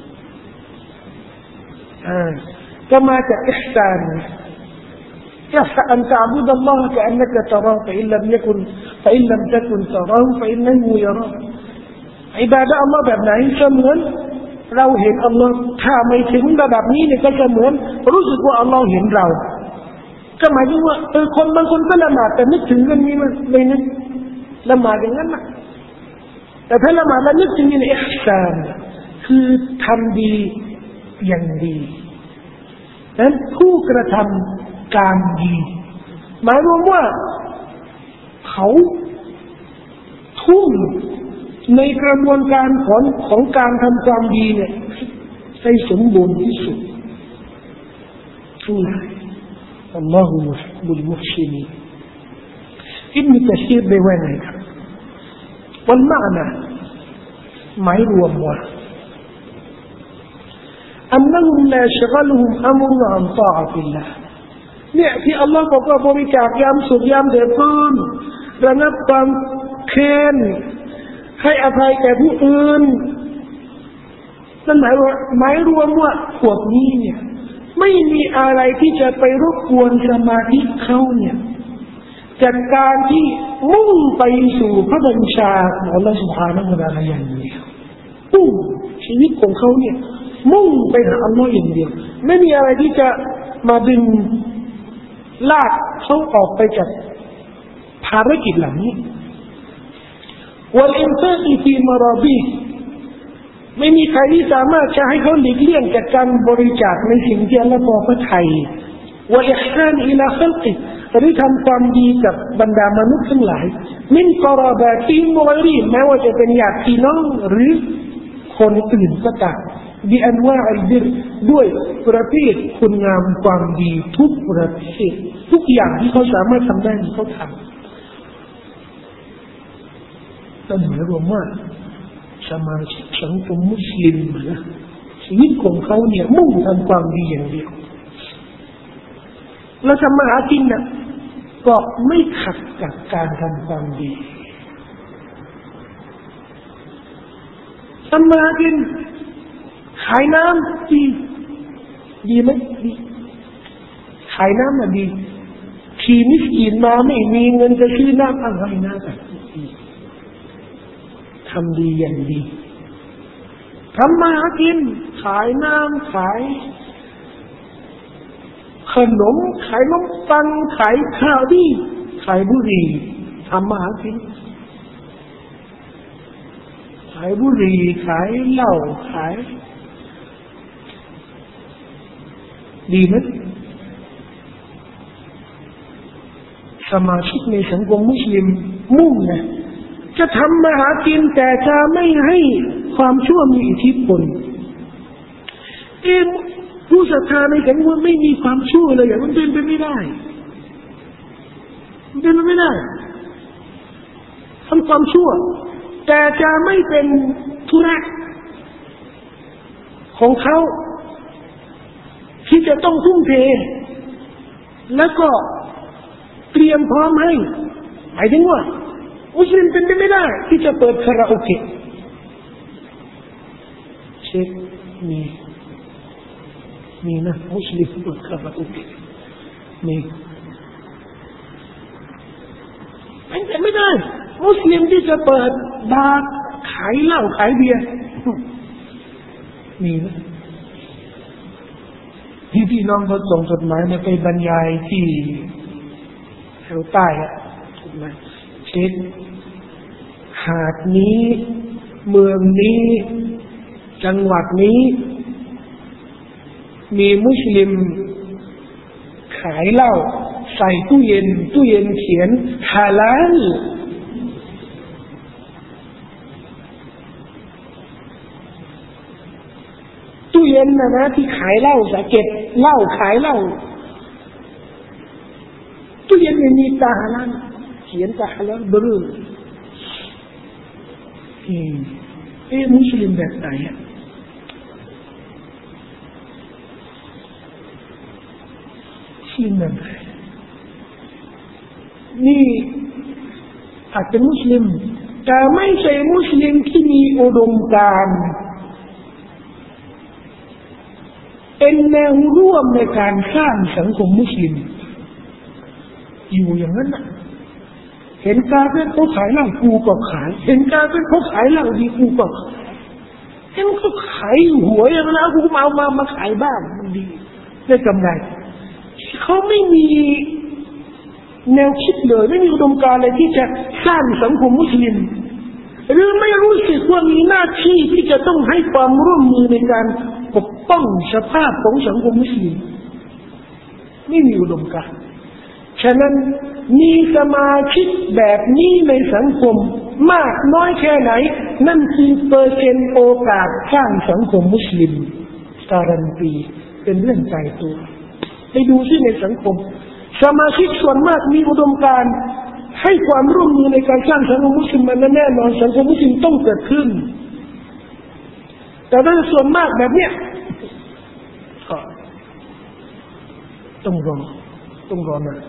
อ่าก็มาจากอิห์ซานيحسن أن تعبد الله كأنك تراه فإن لم يكن فإن لم تكن تراه فإنه يراك عبادة الله แบบไหนเสมือนเราเห็นอัลลอฮ์ถ้าไม่ถึงระดับนี้เนี่ยก็จะเหมือนรู้สึกว่าอัลลอฮ์เห็นเราก็หมายถึงว่าเออคนบางคนก็ละหมาดแต่นึกถึงกันนี้มันไม่นึกละหมาดอย่างนั้นนะแต่ถ้าละหมาดแล้วนึกถึงนี่อิห์ซานคือทำดีอย่างดีนั้นผู้กระทำการดีหมายรวมว่าเขาทุ่มในกระบวนการของของการทำความดีเนี่ยให้สมบูรณ์ที่สุดทั้งหลายอัลลอฮฺมุฮิบุลมุฮซินีอิบนุกะซีรได้ว่าไงครับวันมะนะหมายรวมว่าأنهم لا يشغلهم أمر عن طاعة الله เนี่ยที่อัลลอฮฺบอกว่าบริจาคยามสุขยามเดือดร้อนระงับความแค้นให้อภัยแก่ผู้อื่นนั่นหมายว่าหมายรวมว่าพวกนี้เนี่ยไม่มีอะไรที่จะไปรบกวนสมาธิเขาเนี่ยจากการที่มุ่งไปสู่พระบัญชาของอัลลอฮฺ سبحانه และ تعالى อย่างเดียวมุ่งชีวิตของเขาเนี่ยมุ่งไปหาอัลลอฮ์อย่างเดียวไม่มีอะไรที่จะมาดึงลากเขาออกไปจากภารกิจเหล่านี้والإنفاق في مرابيه ไม่มีใครที่สามารถจะให้เขาหลีกเลี่ยงจากการบริจาคในสิ่งที่อัลลอฮ์พอพระทัยوالإحسان إلى خلقه หรือทำความดีกับบรรดามนุษย์ทั้งหลายมินกอรอบาตีมวรีแม้ว่าจะเป็นญาติพี่น้องหรือคนอื่นก็ตามบิอันว่าอัลบิรด้วยประเภทคุณงามความดีทุกประเภททุกอย่างที่เขาสามารถทำได้เขาทำนั่นหมายรวมว่าสมาชิกสังคมมุสลิมนะชีวิตของเขาเนี่ยมุ่งทำความดีอย่างเดียวแล้วทำมาหากินน่ะก็ไม่ขัดกับการทำความดีทำมาหากินขายน้ำดีดีไหมดีขายน้ำน่ะดีขี่มิสกีนมาไม่มีเงินจะซื้อน้ำอะไรนะแต่ทำดีอย่างดีทำมาหากินขายน้ำขายขนมขายนมปังขายข้าวดีขายบุหรี่ทำมาหากินขายบุหรี่ขายเหล้าขายดีไหมสมาชิกในสังคมมุสลิมมุ่งนะจะทำมาหากินแต่จะไม่ให้ความชั่วมีอิทธิพลเองผู้ศรัทธาในสังคมไม่มีความชั่วเลยอย่างมันเป็นไปไม่ได้มันเป็นไปไม่ได้ทำความชั่วแต่จะไม่เป็นธุระของเขาที่จะต้องทุ่มเทแล้วก็เตรียมพร้อมให้หมายถึงว่ามุสลิมเป็นไปไม่ได้ที่จะเปิดคาราโอเกะเช็คมีมีนะมุสลิมเปิดคาราโอเกะมีเป็นไปไม่ได้มุสลิมที่จะเปิดบาร์ขายเหล้าขายเบียร์มีนะที่พี่น้องเขาส่งจดหมายมาไปบรรยายที่แถวใต้อะถูกไหมเช่นหาดนี้เมืองนี้จังหวัดนี้มีมุสลิมขายเหล้าใส่ตู้เย็นตู้เย็นเขียนฮาลาลตู้เย็นนะนะที่ขายเหล้าจะเก็บเหล้าขายเหล้าตู้เย็นไม่มีตาฮาลาลเขียนตาฮาลาลบรูอืมเอ๊ะมุสลิมแบบไหนอ่ะมุสลิมแบบไหนนี่อาจจะมุสลิมแต่ไม่ใช่มุสลิมที่มีอุดมการณ์เป็นแนวร่วมในการสร้างสังคมมุสลิมอยู่อย่างนั้นน่ะเห็นกาเฟ่เขาขายเหล้ากูก็ขายเห็นกาเฟ่เขาขายเหล้าดีกูก็ขายเห็นเขาขายหัวอย่างนั้นกูมาเอามามาขายบ้างมันดีได้กำไรเขาไม่มีแนวคิดเลยไม่มีอุดมการณ์เลยที่จะสร้างสังคมมุสลิมหรือไม่รู้สึกว่ามีหน้าที่ที่จะต้องให้ความร่วมมือในการปกป้องสภาพของสังคมมุสลิมไม่มีอุดมการณ์ฉะนั้นมีสมาชิกแบบนี้ในสังคมมากน้อยแค่ไหนนั่นคือเปอร์เซ็นต์โอกาสสร้างสังคมมุสลิมการันตีเป็นเรื่องใจตัวไปดูที่ในสังคมสมาชิกส่วนมากมีอุดมการณ์ให้ความร่วมมือในการสร้างสังคมมุสลิมมันแน่นอนสังคมมุสลิมต้องเกิดขึ้นแต่ถ้าส่วนมากแบบเนี้ยก็ต้องรอต้องรอนะ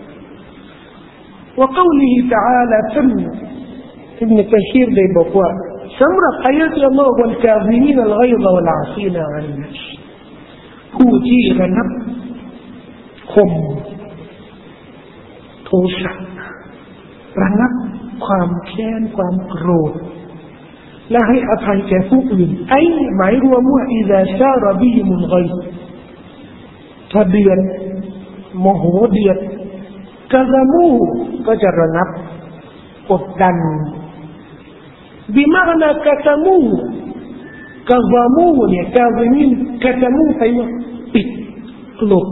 وقوله تعالى ثم ابن كثيرได้บอกว่าสำหรับอายะห์อัลลอฮ์والكاظمين الغيظ والعافين عن الناس ผู้ที่ระงับข่มโทสะระงับความแค้นความโกรธและให้อภัยแก่ผู้อื่นไอ้หมายรวมว่า إذا سار بهم الغيظ ถ้าเดือดโมโหเดือดกะซะมูก็จะระงับกดดันบิมานากะซะมูกะซะมูเนี่ยกะซะมินกะซะมูไปว่าปิดกลบ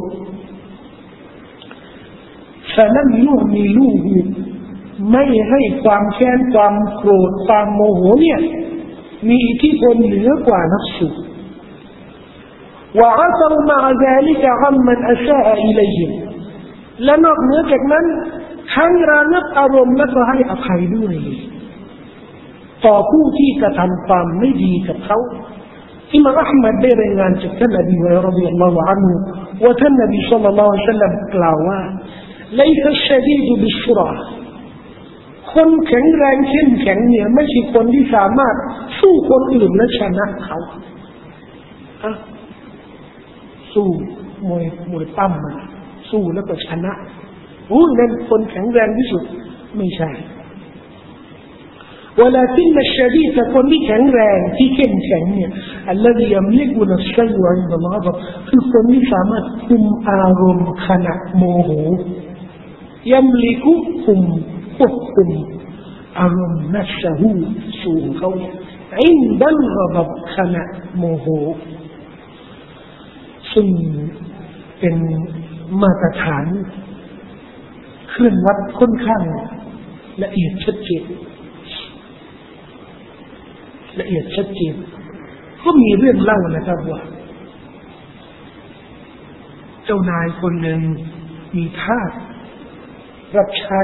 ฟะลัมยุมิลูฮูไม่ให้ความแค้นความโกรธความโมโหเนี่ยมีอิทธิพลเหนือกว่านัฟสุวะอะซอมะอะซาลิกะอัมมันอะซาอะอิลัยฮิมและนอกเหนือจากนั้นทั้งระงับอารมณ์และก็ให้อภัยด้วยต่อผู้ที่กระทำความไม่ดีกับเขาอิมามอะห์มัดได้รายงานจากท่านอบีฮุรอยเราะห์รฎิยัลลอฮุอันฮุว่าท่านนบีศ็อลลัลลอฮุอะลัยฮิวะซัลลัมกล่าวว่าลัยซะชะดีดุบิชชุราคนแข็งแรงเข้มแข็งเนี่ยไม่ใช่คนที่สามารถสู้คนอื่นและชนะเขาอะสู้มวยมวยปั้มมาสู้แล้วก็ชนะโอ้นั่นคนแข็งแรงที่สุดไม่ใช่ولكن الشديد คนที่แข็งแรงที่เข้มแข็งเนี่ย الذي يملك نفسه عند الغضب คือคนที่สามารถคุมอารมณ์ขณะโมโห يملك คุมควบคุมอารมณ์ نفسه สู่เขา عند الغضب ขณะโมโหซึ่งเป็นมาตรฐานเครื่องวัดค่อนข้างละเอียดชัดเจนละเอียดชัดเจนก็มีเรื่องเล่านะครับว่าเจ้านายคนหนึ่งมีทาสรับใช้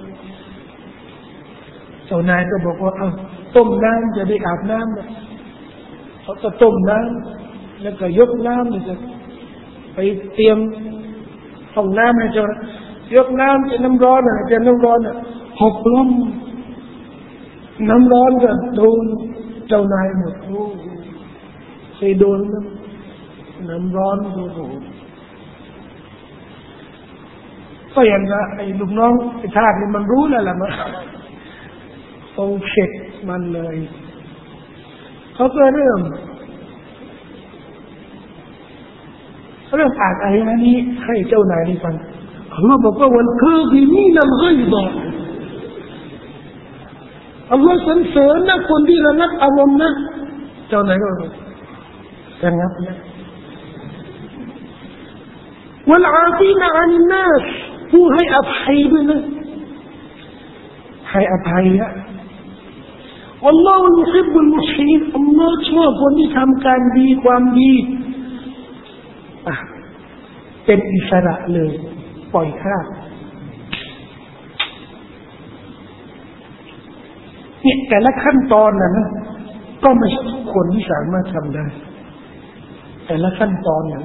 เจ้านายก็บอกว่าเอาต้มน้ำจะได้อาบน้ำนะเขาก็ต้มน้ำแล้วก็ยกน้ำเนี่ยไปเตรียมห้องน้ำให้เจ้ายกน้ำจะน้ำร้อนอ่ะจะน้ำร้อนอ่ะหกล้มน้ำร้อนก็โดนเจ้านายหมดโอ้เคยโดนน้ำน้ำร้อนโอ้โหก็อย่างนั้นไอ้ลูกน้องไอ้ทาสนี่มันรู้แล้วล่ะมันต้องเช็คมันเลยเขาก็เริ่มเริ่มอ่านอายะนี้ให้เจ้านายได้ฟังอัลลอฮ์บอกว่าวัลคาซิมีนัลฆอยฎอัลลอฮ์สรรเสริญนะคนที่ระงับอารมณ์นะเจ้านายก็ระงับนะวัลอาฟีนอานินนัสผู้ให้อภัยด้วยนะให้อภัยอะวัลลอฮุยุฮิบบุลมุหซินีนอัลลอฮ์ชอบคนที่ทำการดีความดีเป็นอิสระเลยปล่อยข้าเนี่ยแต่ละขั้นตอนนะนะก็ไม่ใช่ทุกคนที่สามารถทำได้แต่ละขั้นตอนนะ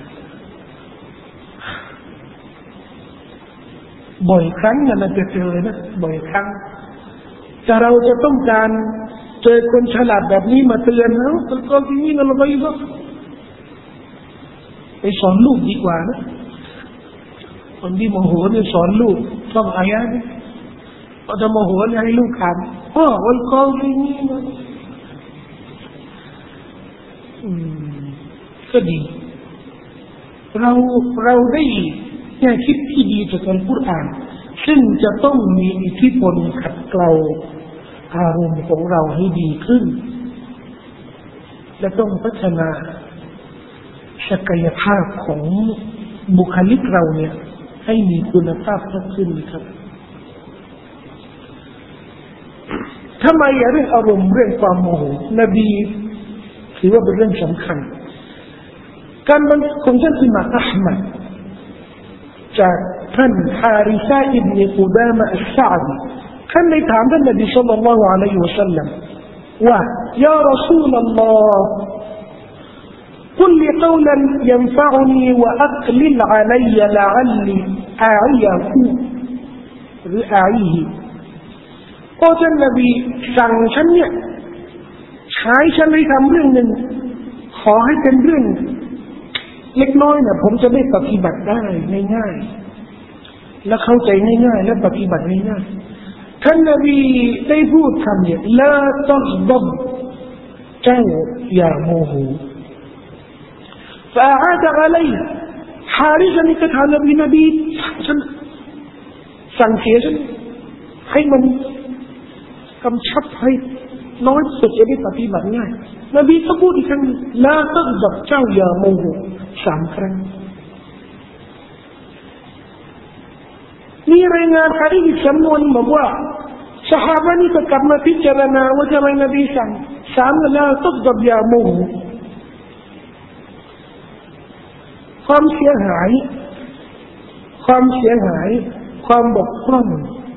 บ่อยครั้งเนี่ยมันจะเจอนะบ่อยครั้งแต่เราจะต้องการเจอคนฉลาดแบบนี้มาเตือนนะก็ที่นี่เราไม่รู้ไปสอนลูกดีกว่านะคนที่โมโหเนี่ยสอนลูกท่องอายะห์นี่พอจะโมโหเนี่ยให้ลูกอ่านพ่อวันก่อนที่นี่นะอืมก็ดีเราเราได้แง่คิดที่ดีจากการกุรอานซึ่งจะต้องมีอิทธิพลขัดเกลาอารมณ์ของเราให้ดีขึ้นและต้องพัฒนาศักยภาพของบุคลิกเราเนี่ยให้มีคุณภาพมากขึ้นครับทำไมเรื่องอารมณ์เรื่องความโมโหนบีถือว่าเป็นเรื่องสำคัญการบันทึกของท่านอิหม่ามอะห์มัดจากท่านฮาริซาอิบนุกุดามะอัสซะอดีท่านได้ถามท่านนบีศ็อลลัลลอฮุอะลัยฮิวะซัลลัมว่ายารอซูลัลลอฮ์قل لي قولا ينفعني وأقلل علي لعلي أعيهหรืออาอีฮีโอ้ท่านนบีสั่งฉันเนี่ยใช้ฉันให้ทำเรื่องหนึ่งขอให้เป็นเรื่องเล็กน้อยนะผมจะได้ปฏิบัติได้ง่ายๆและเข้าใจง่ายๆและปฏิบัติง่ายๆท่านนบีได้พูดคำเนี่ยลาตัฆฎบเจ้าอย่าโมโหفأعاد عليه حارثا كتاب نبي نبيสั่งเสียฉันให้มันกำชับให้น้อยสุดจะได้ปฏิบัติง่ายนบีก็พูดอีกครั้งลาตัฆฎบเจ้าอย่าโมโหสามครั้งมีรายงานหะดีษจำนวนบอกว่าซอฮาบะห์นี่ก็กลับมาพิจารณาว่าทำไมนบีสั่งสามลาตัฆฎบอย่าโมโหความเสียหายความเสียหายความบกพร่อง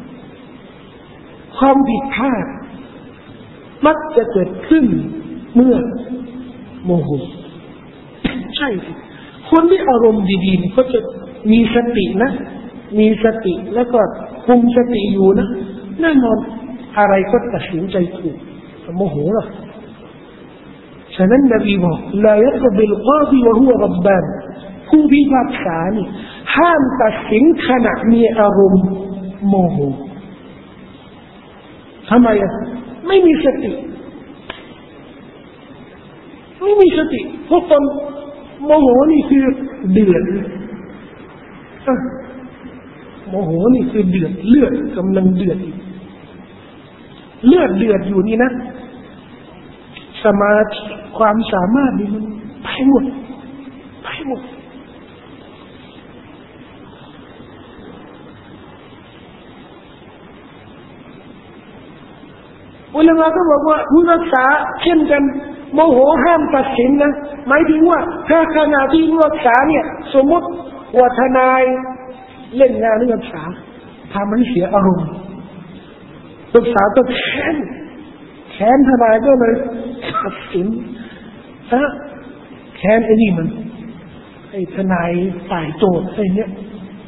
ความผิดพลาดมักจะเกิดขึ้นเมื่อโมโหใช่สิคนที่อารมณ์ดีๆเขาจะมีสตินะมีสติแล้วก็คุมสติอยู่นะแน่นอนอะไรก็ตัดสินใจถูกโมโหหรอกฉะนั้นนบีบอกลายักบิลกาดีวะฮุวะรับบานผู้พิพากษานี่ห้ามตัดสินขณะมีอารมณ์โมโหทำไมอ่ะไม่มีสติไม่มีสติเพราะคนโมโหนี่คือเดือดโมโหนี่คือเดือดเลือดกำลังเดือดเลือดเดือดอยู่นี่นะสมาธิความสามารถนี่มันไปหมดไปหมดอุลามะก็บอกว่าผู้รักษาเช่นกันโมโหห้ามตัดสินนะหมายถึงว่าถ้าขณะที่ผู้รักษาเนี่ยสมมติว่าทนายเล่นงานผู้รักษาทำให้เสียอารมณ์ผู้รักษาก็แค้นแค้นทนายก็เลยตัดสินฮะแค้นไอ้นี่มันไอ้ทนายฝ่ายโจทย์ไอ้เนี้ย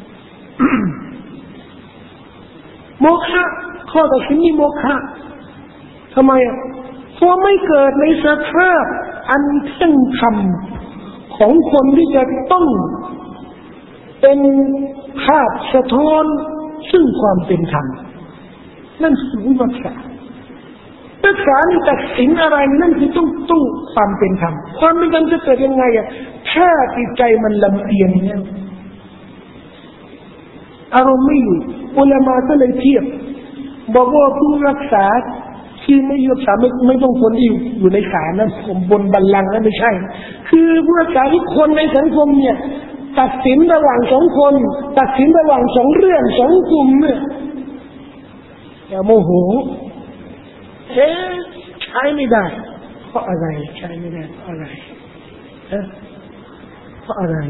โมฆะข้อตัดสินนี่โมฆะทำไมอ่ะเพราะไม่เกิดในสภาพอันเที่ยงธรรมของคนที่จะต้องเป็นภาพสะท้อนซึ่งความเป็นธรรมนั่นคือวิวัฒนาศึกษานี่ตัดสินอะไรนั่นคือต้องต้องความเป็นธรรมความเป็นธรรมจะเกิดยังไงอ่ะถ้าจิตใจมันลำเอียงเนี่ยอารมณ์ไม่อยู่อุลามะก็เลยเทียบบอกว่าผู้รักษาที่ไม่รักษาไม่ไม่ต้องคนที่อยู่ในศาลนะผมบนบัลลังก์นะไม่ใช่คือผู้รักษาทุกคนในสังคมเนี่ยตัดสินระหว่างสองคนตัดสินระหว่างสองเรื่องสองกลุ่มเนี่ยอย่าโมโหเอ๊ะใช้ไม่ได้เพราะอะไรใช้ไม่ได้เพราะอะไรเอ๊ะเพราะอะไร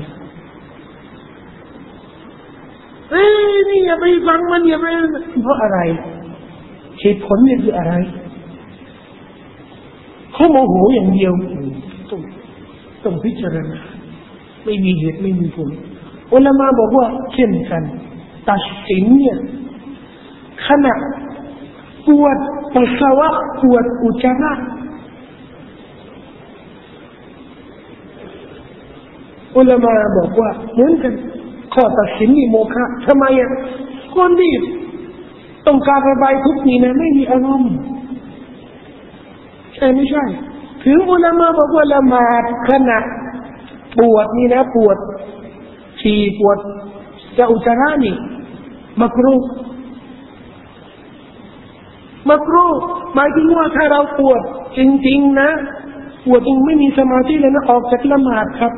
เอ้ยนี่อย่าไปฟังมันอย่าไปเพราะอะไรเหตุผลนี่คืออะไรเขาโมโหอย่างเดียวต้องต้องพิจารณาไม่มีเหตุไม่มีผลอุลามะบอกว่าเช่นกันตัดสินเนี่ยขณะปวดปัสสาวะปวดอุจจาระอุลามะบอกว่าเหมือนกันข้อตัดสินนี่โมฆะทำไมอ่ะคนที่ต้องการระบายทุกข์นี่นะไม่มีอารมณ์ใช่ไม่ใช่ถึงอุลามะบอกว่าละหมาดขณะปวดนี่นะปวดฉี่ปวดจะอุจจาระนี่มักรูฮ์มักรูฮ์หมายถึงว่าถ้าเราปวดจริงๆนะวดยังไม่มีสมาธิเลยนะออกจากละหมาดครับ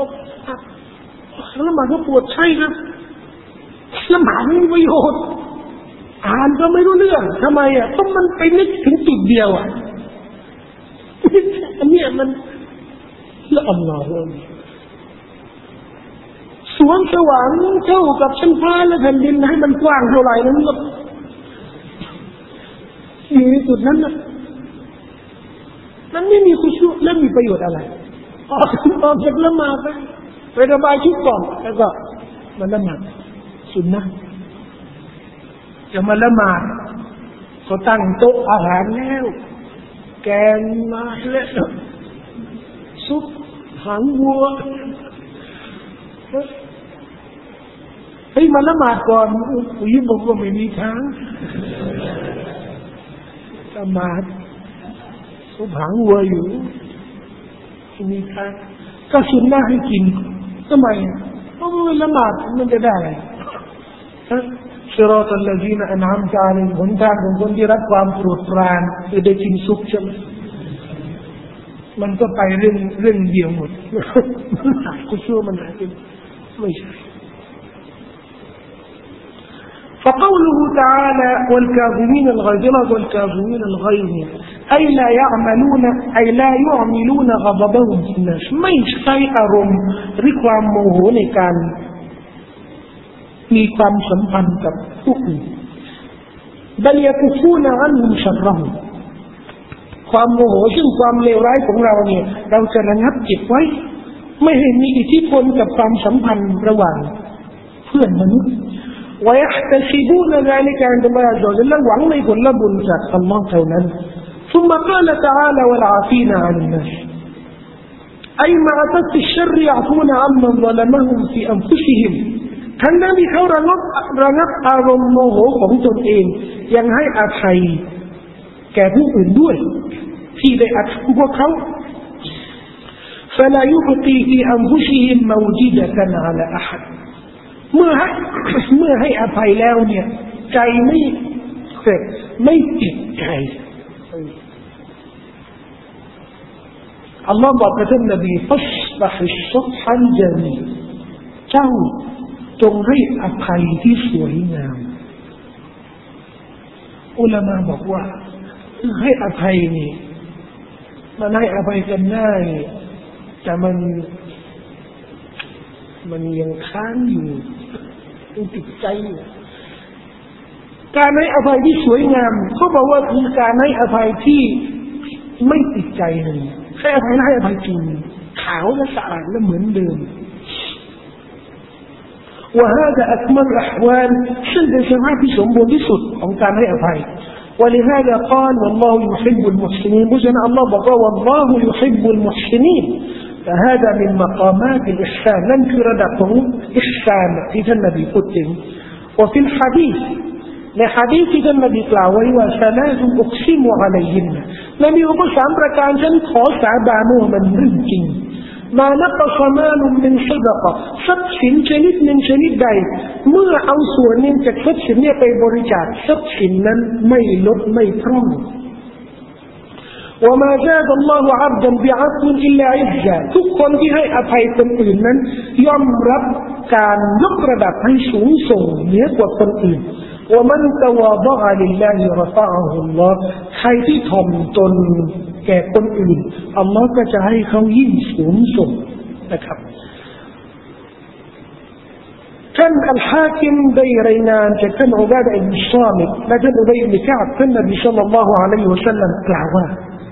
ละหมาดก็ปวดใช่ครับละหมาดไม่มีประโยชน์อ่านก็ไม่รู้เรื่องทำไมอ่ะต้องมันไปนึกถึงจุดเดียวอ่ะอันนี้มันละอัลลอฮฺสวนสวรรค์เท่ากับชั้นฟ้าและแผ่นดินให้มันกว้างเท่าไหร่นั้นก็อยู่ในจุดนั้นนะมันไม่มีคุชุและมีประโยชน์อะไรออกออกจากละหมาดไปไประบายคิดก่อนแล้วก็มาละหมาดสุนนะจะมาละหมาดเขาตั้งโต๊ะอาหารแล้วแกงมาแล้วซุปหางวัวเฮ้ยมาละหมาดก่อนอุ้ยบอกว่าไม่มีทางละหมาดซุปหางวัวอยู่ไม่มีทางก็สุนนะให้กินทำไมเพราะว่าละหมาดมันจะได้อะไรصراط الذين أنعمت عليهم หนทางของคนที่รับความโปรดปรานคือได้กินซุปใช่ไหมมันก็ไปเรื่องเรื่องเดียวหมดมันหายกูเชื่อมันหายไปไม่ใช่ فقوله تعالى والكاظمين الغيظ والكاظمين الغيظ أي لا يعملون أي لا يعملون غضبهم في الناس ไม่ใช่อารมณ์หรือความโมโหในการมีความสัมพันธ์กับผู้อื่นบัลยกุฟูนอันมุชัรรห์ความโมโหซึ่งความเลวร้ายของเราเนี่ยเราจะระงับจิตไว้ไม่ให้มีอิทธิพลกับความสัมพันธ์ระหว่างเพื่อนมนุษย์ويحتسبون ذلك عند الله عز وجل หวังในผลบุญจากอัลลอฮ์เท่านั้น ثم قال تعالى والعافين عن الناس أي مع ترك الشر يعفون عمن ظلمهم في أنفسهمทั้งนั้นที่เขาระงับระงับอารมณ์โมโหของตนเองยังให้อภัยแก่ผู้อื่นด้วยที่ได้อภัยพวกเขา فلا يبقي في أنفسهم موجدة على أحد เมื่อให้เมื่อให้อภัยแล้วเนี่ยใจไม่เกิดไม่ติดใจอัลลอฮ์บอกกับท่านนบีฟัสบะฮิชซัฟฮัลจามีเจ้าจงให้อภัยที่สวยงามอุลามะบอกว่าให้อภัยนี่มันให้อภัยกันได้แต่มันมันยังค้างอยู่ยังติดใจอยู่การให้อภัยที่สวยงามเขาบอกว่าคือการให้อภัยที่ไม่ติดใจเลยให้อภัยให้อภัยจริงขาวและสะอาดและเหมือนเดิมوهذا أكمل الأحوال سند سماعة سمبو بصد أو كان هي أفعي ولهذا قال والله يحب المحسنين بجنا الله بقى والله يحب المحسنين فهذا من مقامات الإحسان لم تردقه إحسان في النبي قدم وفي الحديث لحديث النبي قال وثلاث أقسم عليهن لم يقول سامر كان خاص عبانه من رجلมานับประมาณหนึ่งสดกะทรัพย์สินชนิดหนึ่งชนิดใดเมื่อเอาส่วนหนึ่งจากทรัพย์สินเนี่ยไปบริจาคทรัพย์สินนั้นไม่ลดไม่พร่องوما زاد الله عبدا بعفو إلا عزا ทุกคนที่ให้อภัยคนอื่นนั้นย่อมรับการยกระดับให้สูงส่งเหนือกว่าคนอื่นومن تواضع لله رفعه الله ใครที่ถ่อมตนแก่คนอื่นอัลลอฮ์ก็จะให้เขายิ่งสูงส่งนะครับท่านอัลฮาคิมได้รายงานจากท่านอุบาดะอิบนุศามิตและท่านอุบัยอิบนุกะอ์บท่านนบีศ็อลลัลลอฮุอะลัยฮิวะซัลลัมกล่าวว่า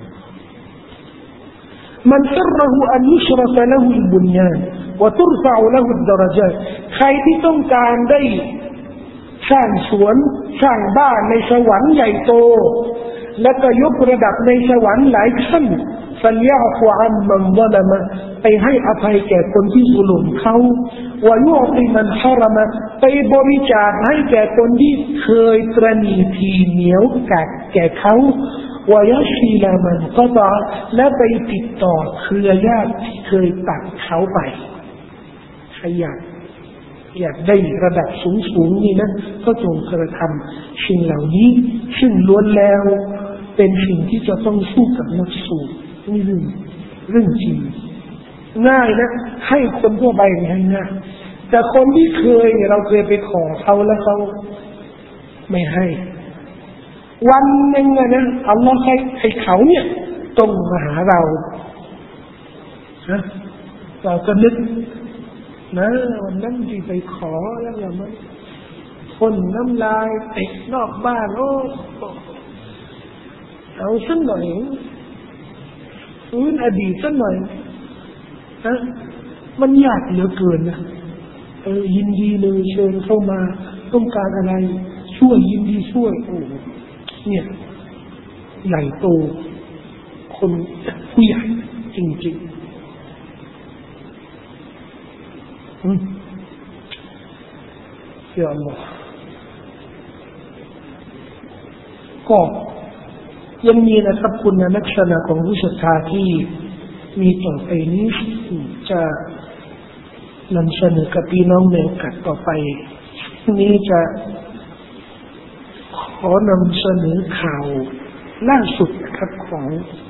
من سره أن يشرف له البنيان وترفع له الدرجات ใครที่ต้องการได้สร้างสวนสร้างบ้านในสวรรค์ใหญ่โตและก็ยกระดับในสวรรค์หลายขั้นฟัลยะฟูอัมมันซะละมะไปให้อภัยแก่คนที่ซุลุมเขาวะยุอติมันฮารมะไปบริจาคให้แก่คนที่เคยตระหนี่ทีเหนียวกัดแก่เขาวะยัชีลามันกะตะและไปติดต่อเครือญาติที่เคยตัดเขาไปใครอยากอยากได้ระดับสูงๆนี่นะก็จงกระทำสิ่งเหล่านี้ซึ่งล้วนแล้วเป็นสิ่งที่จะต้องสู้กับนักสู้นี่คือเรื่องจริงง่ายนะให้คนทั่วไปให้ง่ายแต่คนที่เคยเนี่ยเราเคยไปขอเขาแล้วเขาไม่ให้วันหนึ่งนะอัลลอฮ์ให้ให้เขาเนี่ยต้องมาหาเรานะเราก็นึกนะวันนั้นที่ไปขอแล้วเรามันคนน้ำลายเตะนอกบ้านโอ้เอาสักหน่อยฟื้นอดีตสักหน่อยนะมันยากเหลือเกินนะเออยินดีเลยเชิญเข้ามาต้องการอะไรช่วยยินดีช่วยโอ้เนี่ยใหญ่โตคนผู้ใหญ่จริงๆอืมยาอัลลอฮ์ก็ยังมีนะครับคุณลักษณะของผู้ศรัทธาที่มีต่อไปนี้จะนำเสนอกับพี่น้องในโอกาสต่อไปนี้จะขอนำเสนอข่าวล่าสุดนะครับของ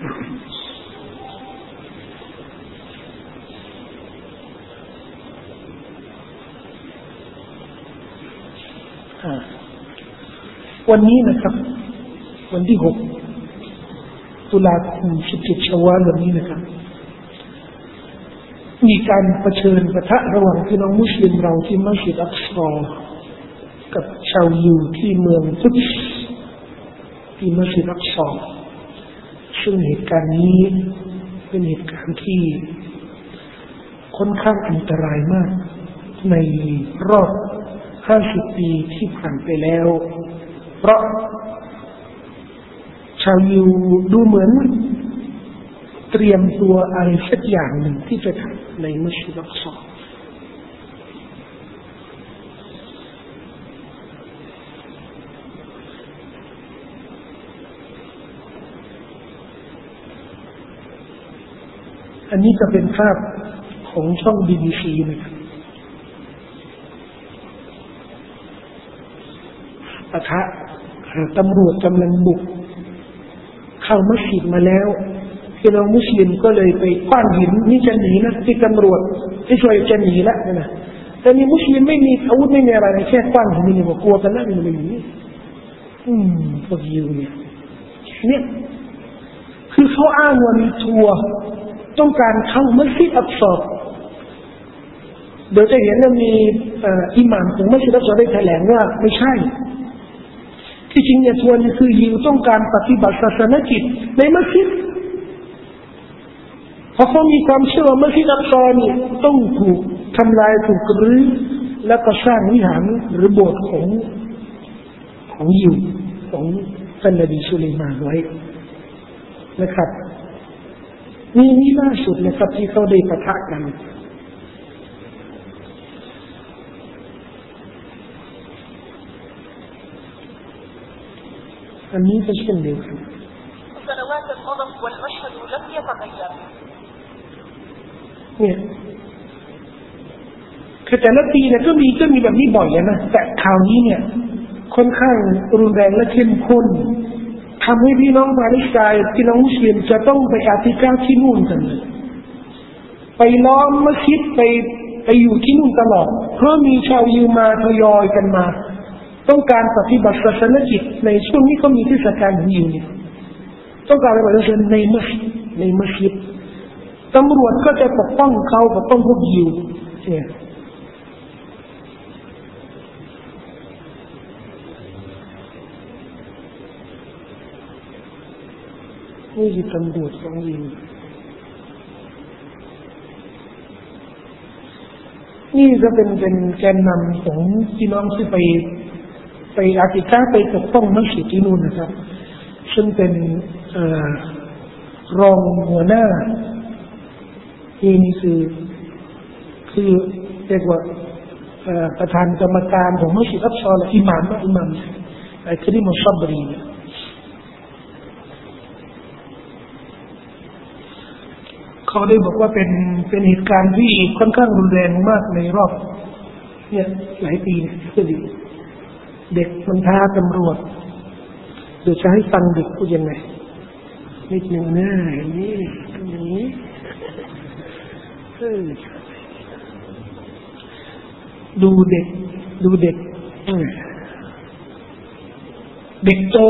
วันนี้นะครับวันที่หกตุลาคมสิบเจ็ดชวาลวันนี้นะครับมีการเผชิญปะทะระหว่างพี่น้องมุสลิมเราที่มัสยิดอักษรกับชาวยิวที่เมืองกุดส์ที่มัสยิดอักษรซึ่งเหตุการณ์นี้เป็นเหตุการณ์ที่ค่อนข้างอันตรายมากในรอบห้าสิบปีที่ผ่านไปแล้วเพราะชาวยิวดูเหมือนเตรียมตัวอะไรสักอย่างหนึ่งที่จะทำในมัสยิดอักษรอันนี้จะเป็นภาพของช่อง บี บี ซี นะครับปะทะตำรวจกำลังบุกเข้ามัสยิดมาแล้วพี่น้องมุสลิมก็เลยไปคว้างหินนี่จะหนีนะที่ตำรวจที่ช่วยจะหนีแล้วนะแต่นี่มุสลิมไม่มีอาวุธไม่มีอะไรแค่คว้างหินนี่ก็กลัวกันแล้วมันไม่หนีอืมพวกยิวเนี่ยเนี่ยคือเขาอ้างว่ามีทัวร์ต้องการเข้ามัสยิดอักษรเดี๋ยวจะเห็นว่ามีอิหม่ามของมัสยิดอักษรได้แถลงว่าไม่ใช่ที่จริงเนี่ยทัวร์นี่คือยิวต้องการปฏิบัติศาสนกิจในมัสยิดเพราะเขามีความเชื่อว่ามัสยิดอักษรนี่ต้องถูกทำลายถูกรื้อแล้วก็สร้างวิหารหรือโบสถ์ของของยิวของท่านนบีสุลัยมานไว้นะครับนี่นี่ล่าสุดนะครับที่เขาได้ปะทะกันอันนี้ก็เช่นเดียวกันเนี่ยคือแต่ละปีเนี่ยก็มีก็มีแบบนี้บ่อยนะแต่คราวนี้เนี่ยค่อนข้างรุนแรงและเข้มข้นทำให้พี่น้องปาเลสไตน์พี่น้องมุสลิมจะต้องไปอาติกาที่นู่นกันเลยไปล้อมมัสยิดไปไปอยู่ที่นู่นตลอดเพราะมีชาวยิวมาทยอยกันมาต้องการปฏิบัติศาสนกิจในช่วงนี้ก็มีเทศกาลของยิวเนี่ยต้องการปฏิบัติศาสนาในมัสยิดในมัสยิดตำรวจก็จะปกป้องเขาปกป้องพวกยิวเนี่ยนี่คือตำรวจของยิวนี่ก็เป็นเป็นแกนนำของพี่น้องที่ไปไปอาติกาไปปกป้องมัสยิดที่นู่นนะครับซึ่งเป็นรองหัวหน้าที่นี่คือคือเรียกว่าประธานกรรมการของมัสยิดอักษรอิหม่ามอิหม่ามไอ้ครีมุซับรีเขาได้บอกว่าเป็นเป็นเหตุการณ์ที่ค่อนข้างรุนแรงมากในรอบเนี่ยหลายปีเนี่ยก็ดีเด็กมันท้าตำรวจเดี๋ยวจะให้ฟังเด็กพูดยังไงนิดหนึ่งหน้าอย่างนี้อย่างนี้ดูเด็กดูเด็กเด็กโต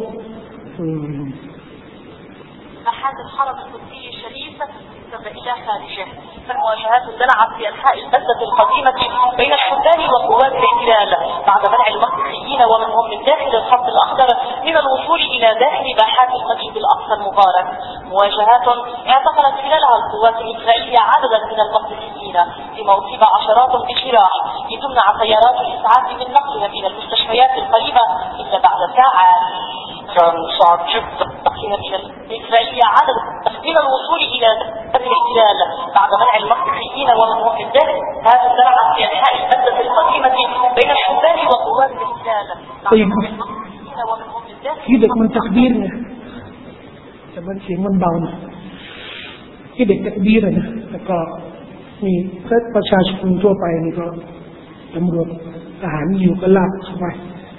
أحد الحرم القدسي الشريف إلى خارجه فالمواجهات اندلعت في أنحاء البلدة القديمة بين الحداد وقوات الاحتلال بعد منع المصريين ومنهم من داخل الخط الأخضر من الوصول إلى داخل باحات المسجد الأقصى المبارك. مواجهات اعتقلت خلالها القوات الإسرائيلية عددا من المقتولين فيما أصيب عشرات بجراح لتمنع سيارات الإسعاف من نقلهم إلى المستشفيات القريبة إلا بعد ساعات. كان صعب جدا من الإسرائيلية عدد من الوصول إلى داخل الاحتلال بعد منع المصريين ومنهم من داخل هذا الزرع في أنحاء البلدة القديمة بين الحداد وقوات الاحتلال. طيب يدك من تكبيرناแต่มันเสียงมันเบานะที่เด็กตักบีรนะแล้วก็มีประชาชนทั่วไปนี่ก็ตำรวจทหารอยู่ก็ลากเข้าไป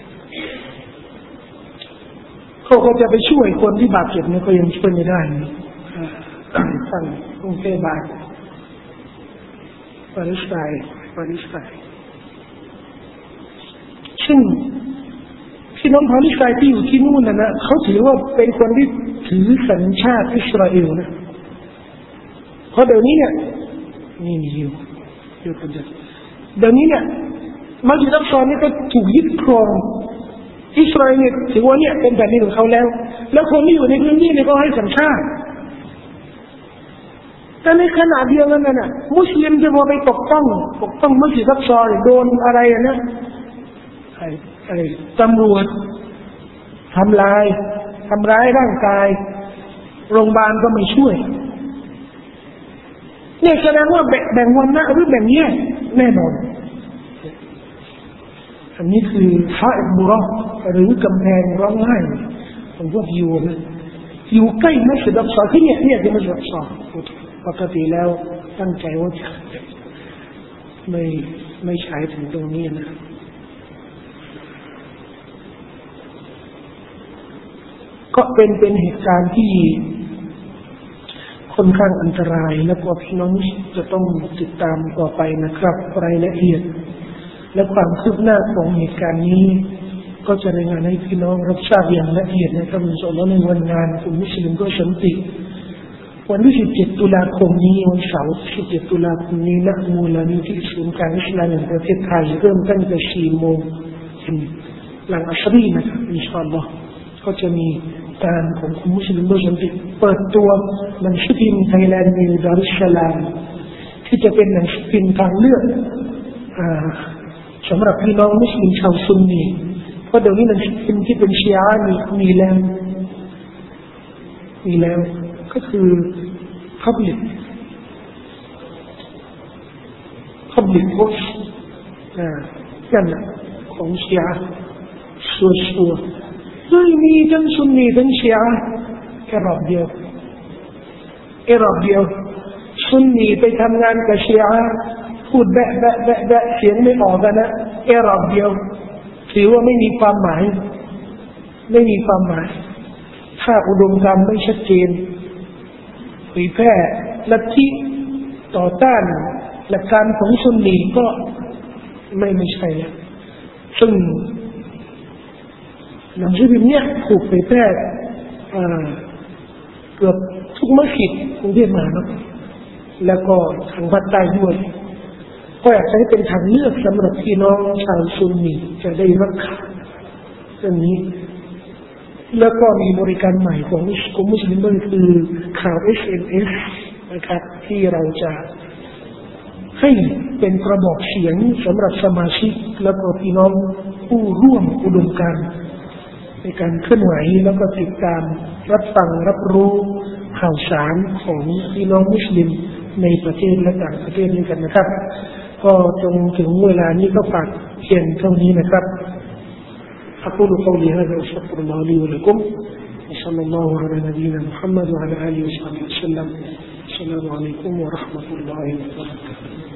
เขาก็จะไปช่วยคนที่บาดเจ็บเนี่ยก็ยังช่วยไม่ได้ตั้งกรุงเทพบาลปาริสไตน์ปาริสไตน์ซึ่งพี่น้องปาเลสไตน์ที่อยู่ที่นู่นนะนะเขาถือว่าเป็นคนที่ถือสัญชาติอิสราเอลนะเพราะเดี๋ยวนี้เนี่ยนี่มีอยู่อยู่กันจะเดี๋ยวนี้เนี่ยมัสยิดอัล-อักษอนี่ก็ถูกยึดครองอิสราเอลเนี่ยถือว่าเนี่ยเป็นแผ่นดินของเขาแล้วแล้วคนที่อยู่ในพื้นที่เนี่ยก็ให้สัญชาติแต่ในขณะเดียวกันน่ะมุสลิมจะมาไปปกป้องปกป้องมัสยิดอัล-อักษอโดนอะไรนะไอ้ไอ้ตำรวจทำลายทำร้ายร่างกายโรงพยาบาลก็ไม่ช่วยเนี่ยแสดงว่าแบ่งวันนะหรือแบ่งแยกแน่นอนอันนี้คือฮาอิบุรอหรือกำแพงร้องไห้ของพวกยิวนะอยู่ใกล้มัสยิดอัล-อักษอที่เนี่ยเนี่ยที่มัสยิดอัล-อักษอปกติแล้วตั้งใจว่าจะไม่ไม่ใช้ถึงตรงนี้นะก็เป็นเป็นเหตุการณ์ที่ค่อนข้างอันตรายและก็พี่น้องจะต้องติดตามต่อไปนะครับรายละเอียดและความคืบหน้าของเหตุการณ์นี้ก็จะรายงานให้พี่น้องรับทราบอย่างละเอียดนะครับอินชาอัลลอฮ์ในวันงานกลุ่มมุสลิมก็สันติวันที่สิบเจ็ดตุลาคมนี้วันเสาร์ที่สิบเจ็ดตุลาคมนี้ณมูลนิธิศูนย์การอิสลามแห่งประเทศไทยเริ่มตั้งแต่สี่โมงหลังอัชรีนะครับอินชาอัลลอฮ์ก็จะมีการของกลุ่มมุสลิมโดยสันติเปิดตัวหนังสือพิมพ์ไทยแลนด์นิวดารุสสลามที่จะเป็นหนังสือพิมพ์ทางเลือกสำหรับพี่น้องมุสลิมชาวซุนนีเพราะเดี๋ยวนี้หนังสือพิมพ์ที่เป็นชีอะห์มีมีแล้วมีแล้วก็คือ public public voice อ่านั่นแหละของชีอะห์ชัวชัวไม่มีทั้งซุนนีทั้งชีอะห์แค่รอบเดียวแค่รอบเดียวซุนนีไปทำงานกับชีอะห์พูดแบะแบะแบะแบะเสียงไม่ออกกันนะแค่รอบเดียวถือว่าไม่มีความหมายไม่มีความหมายถ้าอุดมการณ์ไม่ชัดเจนเผยแพร่ลัทธิต่อต้านหลักการของซุนนีก็ไม่ไม่ใช่แล้วซึ่งหนังสือพิมพ์เนี่ยถูกเผยแพร่เกือบทุกมัสยิดกรุงเทพมหานครแล้วก็ทางภาคใต้ด้วยก็อยากให้เป็นทางเลือกสำหรับพี่น้องชาวซุนนีจะได้รับข่าวเรื่องนี้แล้วก็มีบริการใหม่ของกลุ่มมุสลิมก็คือข่าว เอส เอ็ม เอส นะครับที่เราจะให้เป็นกระบอกเสียงสำหรับสมาชิกและก็พี่น้องผู้ร่วมอุดมการณ์ในการเคลื่อนไหวแล้วก็ติดตามรับฟังรับรู้ข่าวสารของพี่น้องมุสลิมในประเทศและต่างประเทศนี้กันนะครับก็จงถึงเวลานี้ก็ฝากเพียงเท่านี้นะครับأقول قولي هذا وأستغفر الله لي ولكم وصلى الله على نبينا محمد وعلى آله وصحبه وسلم السلام عليكم ورحمة الله وبركاته